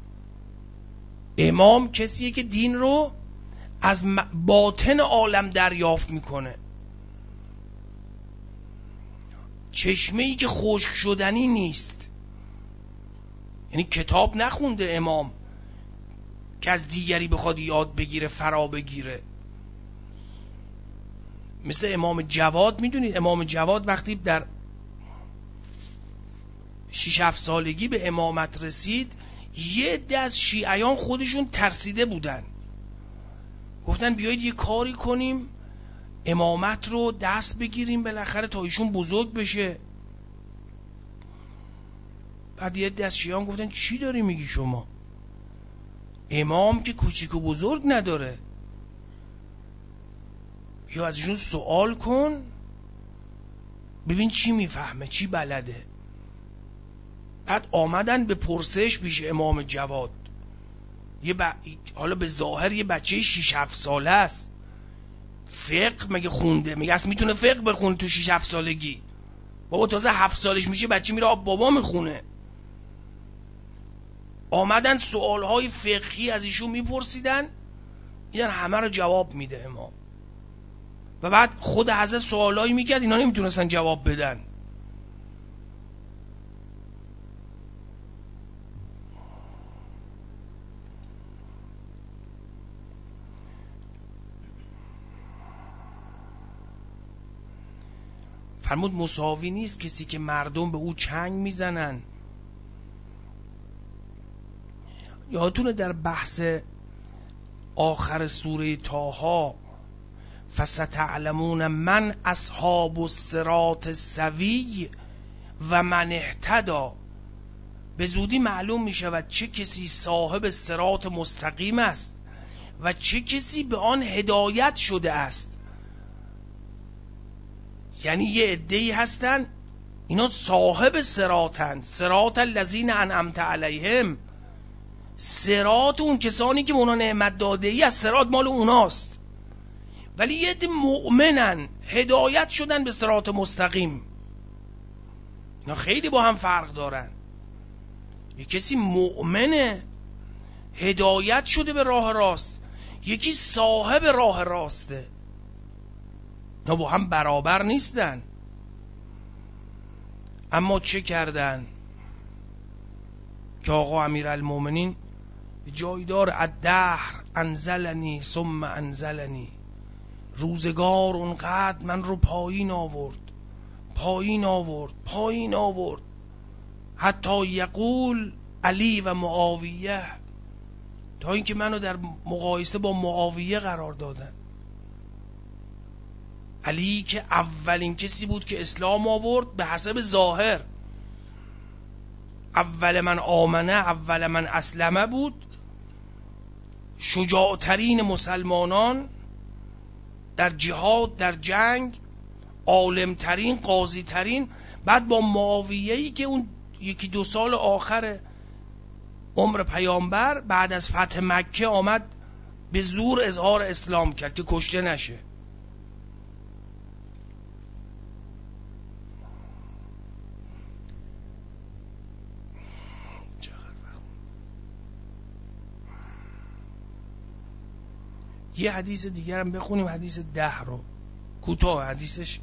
امام کسیه که دین رو از باطن عالم دریافت میکنه. چشمه‌ای که خشک شدنی نیست، یعنی کتاب نخونده امام که از دیگری بخواد یاد بگیره، فرا بگیره. مثل امام جواد، میدونید امام جواد وقتی در شش هفت سالگی به امامت رسید، یه عده از شیعیان خودشون ترسیده بودن، گفتن بیایید یه کاری کنیم امامت رو دست بگیریم بالاخره تا ایشون بزرگ بشه. بعد یه عده از شیعیان گفتن چی داری میگی شما؟ امام که کوچیک و بزرگ نداره، یا از ایشون سوال کن ببین چی میفهمه، چی بلده. بعد آمدن به پرسش پیش امام جواد. یه ب... حالا به ظاهر یه بچه شیش هفت ساله است، فقه مگه خونده؟ میگه اصلا میتونه فقه بخونه تو شیش هفت سالگی؟ بابا تازه هفت سالش میشه بچه میره آب بابا میخونه. آمدن سوالهای فقهی از ایشون میپرسیدن، اینا همه رو جواب میده امام. و بعد خود حضرت سوالایی میکرد اینا نمیتونستن جواب بدن. فرمود مساوی نیست کسی که مردم به او چنگ میزنن. یادتونه در بحث آخر سوره طه فستعلمون من اصحاب الصراط السوی و من اهتدی، به زودی معلوم می شود چه کسی صاحب صراط مستقیم است و چه کسی به آن هدایت شده است. یعنی یه عده‌ای هستن اینا صاحب صراطن، صراط الذین انعمت علیهم، صراط اون کسانی که اونا نعمت داده ای از صراط مال اوناست، ولی یه عده مؤمنن هدایت شدن به صراط مستقیم. اینا خیلی با هم فرق دارن. یه کسی مؤمنه هدایت شده به راه راست، یکی صاحب راه راسته، اینا با هم برابر نیستن. اما چه کردن که آقا امیرالمومنین جایدار الدهر انزلنی ثم انزلنی، روزگار اونقدر من رو پایین آورد پایین آورد پایین آورد حتی یقول علی و معاویه، تا اینکه منو در مقایسه با معاویه قرار دادن. علی که اولین کسی بود که اسلام آورد به حسب ظاهر، اول من آمنه اول من اسلمه بود، شجاعترین مسلمانان در جهاد در جنگ، عالمترین قاضیترین. بعد با معاویه‌ای که اون یکی دو سال آخر عمر پیامبر بعد از فتح مکه آمد به زور اظهار اسلام کرد که کشته نشه. یه حدیث دیگر هم بخونیم، حدیث ده رو کوتاه حدیثش.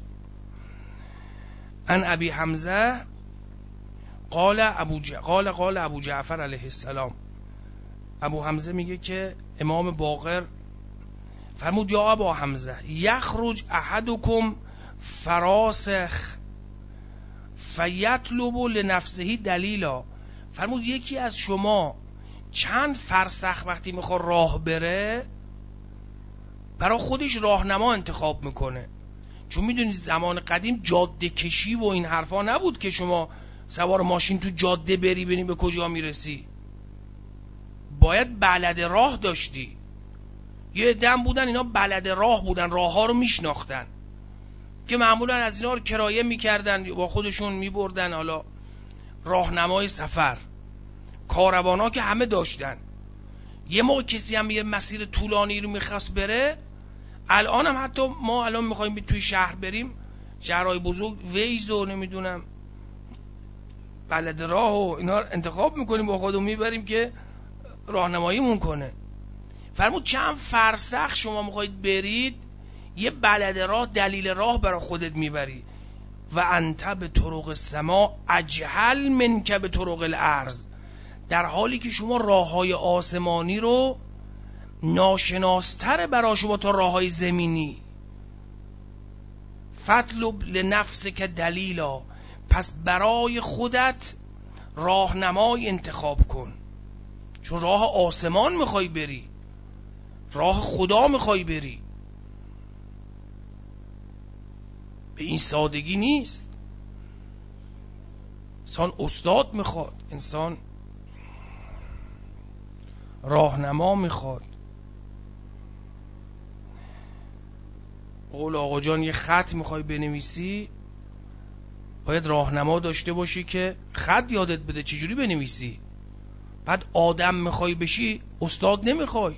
ان ابی حمزه قال ابو ج... قال قال ابو جعفر علیه السلام، ابو حمزه میگه که امام باقر فرمود یا ابا حمزه یخرج احدکم فراسخ فیطلب لنفسه دلیلا، فرمود یکی از شما چند فرسخ وقتی میخواد راه بره برای خودش راهنما انتخاب میکنه. چون میدونید زمان قدیم جاده کشی و این حرفا نبود که شما سوار ماشین تو جاده بری ببینی به کجا میرسی، باید بلد راه داشتی. یه دم بودن اینا بلد راه بودن، راه ها رو میشناختن که معمولا از اینا رو کرایه میکردن با خودشون میبردن. حالا راهنمای سفر، کاروانا که همه داشتن. یه موقع کسی هم یه مسیر طولانی رو میخواست بره، الان هم حتی ما الان میخوایم توی شهر بریم، شهرهای بزرگ، ویز و نمیدونم بلد راه و اینا رو انتخاب میکنیم با خودمون میبریم که راهنماییمون کنه. فرمود چند فرسخ شما میخواید برید یه بلد راه دلیل راه برای خودت میبری. و انت به طرق السما اجهل منک به طرق الارض، در حالی که شما راههای آسمانی رو ناشناستر برای شما تا راههای زمینی. فطلب لنفسک دلیلا، پس برای خودت راهنمای انتخاب کن، چون راه آسمان میخوای بری، راه خدا میخوای بری. به این سادگی نیست. انسان استاد میخواد، انسان راهنما میخواد. قول آقا جان یه خط میخوای بنویسی، باید راهنما داشته باشی که خط یادت بده چجوری بنویسی. بعد آدم میخوای بشی، استاد نمیخوای.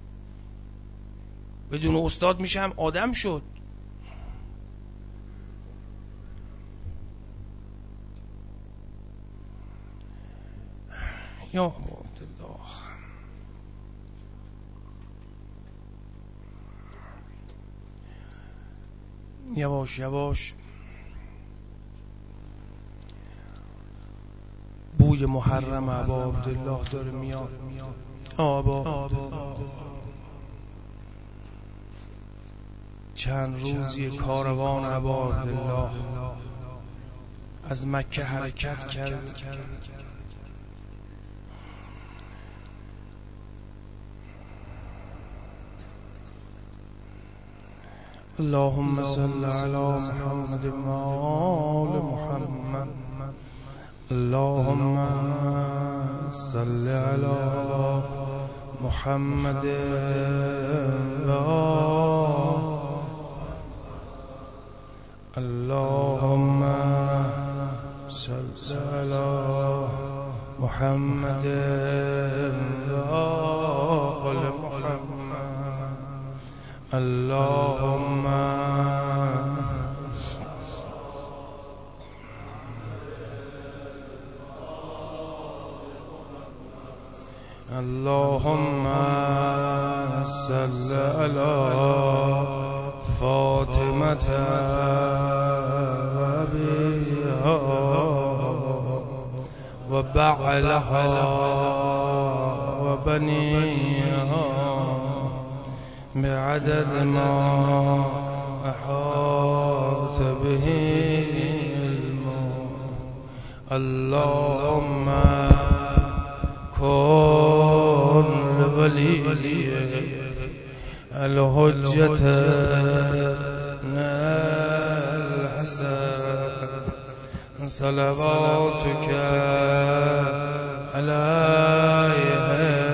بدون استاد میشم آدم شد. یا عبدالله یواش یواش بوی محرم ابا عبدالله داره میاد. آبا چند روزی کاروان ابا عبدالله از مکه حرکت کرد. اللهم صل على محمد و آل محمد. اللهم صل على محمد اللهم صل على محمد وآل محمد. اللهم اللهم صل على فاطمة وأبيها وبعلها وبنيها بعدد ما أحاط به علمه. اللهم كن لولي الحجة الحسن صلواتك عليه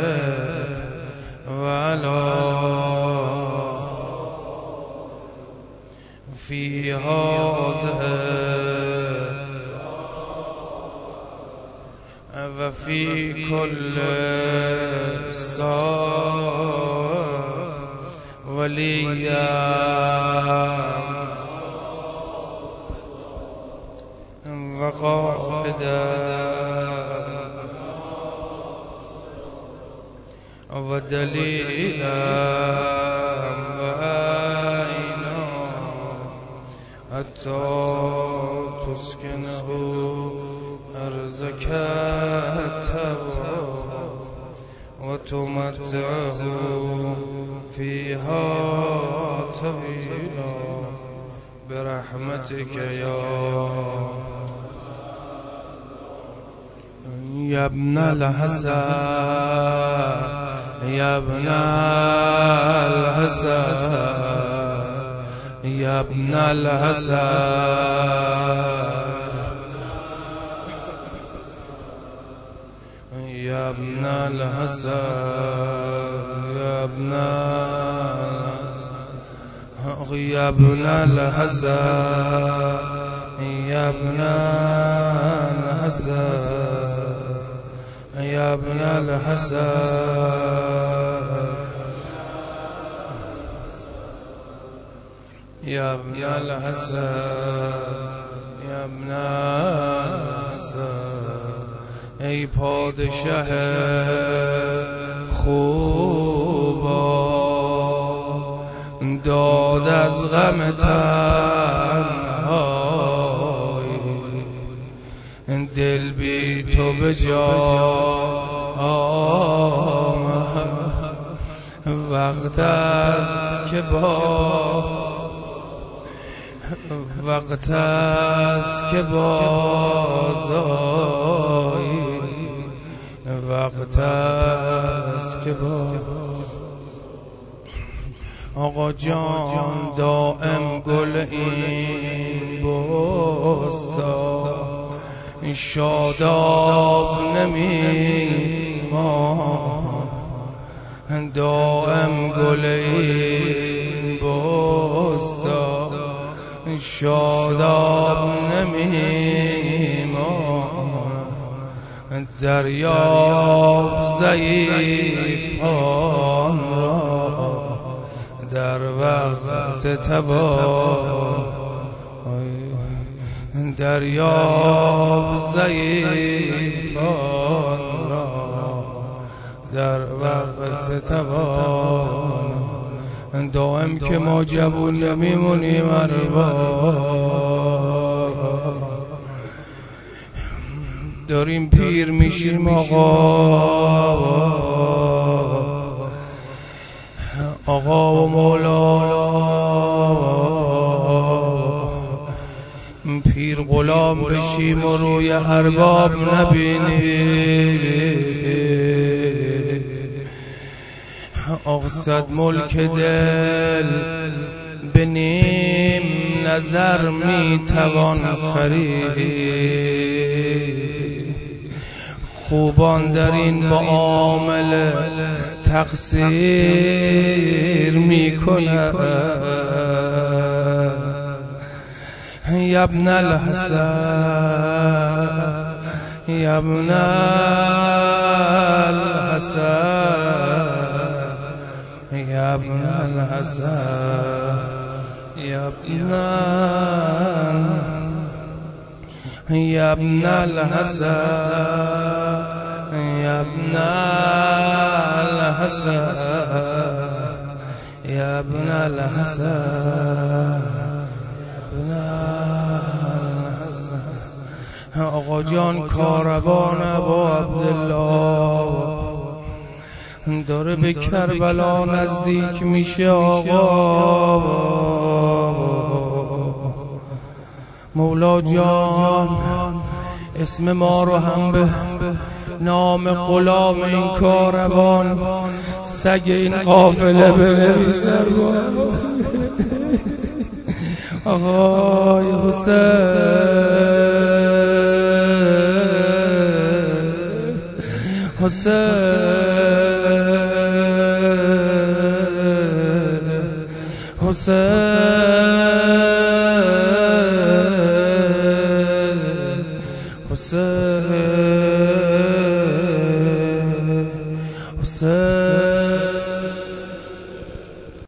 وعلى في هذه وفي كل ساعة وليا وقائدا ودليلا وعينا حتى تسكنه أرزك التوى وتمتعه فيها طويلا برحمتك يا يا ابن الحسن يا ابن الحسن يا ابن الحسن يا ابن الحسن يا ابن يا ابن الحسن يا ابن الحسن يا ابن الحسن يا ابن الحسن يا ابن الحسن ای پادشه خوبا داد از غم تنهایی دل بی تو به جا آمد وقت است که با وقت است که بازایی وقت است که باز آقا جان دائم گل این بستان شاداب نمیمان دائم گل این بستان شاداب نمیمان، دریاب ضعیفان را در وقت تباه، دریاب ضعیفان را در وقت تباه. دائم که ما جوون نمیمونیم ارباب، داریم پیر میشیم آقا، آقا و مولا. پیر غلام بشیم و روی ارباب نبینیم. اقصد ملک دل به نیم نظر میتوان خرید، خوبان در این معامله تقصیر میکنند. یا ابن الحسن، یا ابن الحسن، یا ابن الحسن، یا ابن یا ابن الحسن، یا ابن الحسن، یا ابن الحسن. آقا جان کاروان ابا عبدالله داره به کربلا نزدیک میشه. آقا مولا جان اسم ما رو هم به نام غلام این کاروان سگ این قافله بنویس. آقای حسین، حسین، حسین، حسین.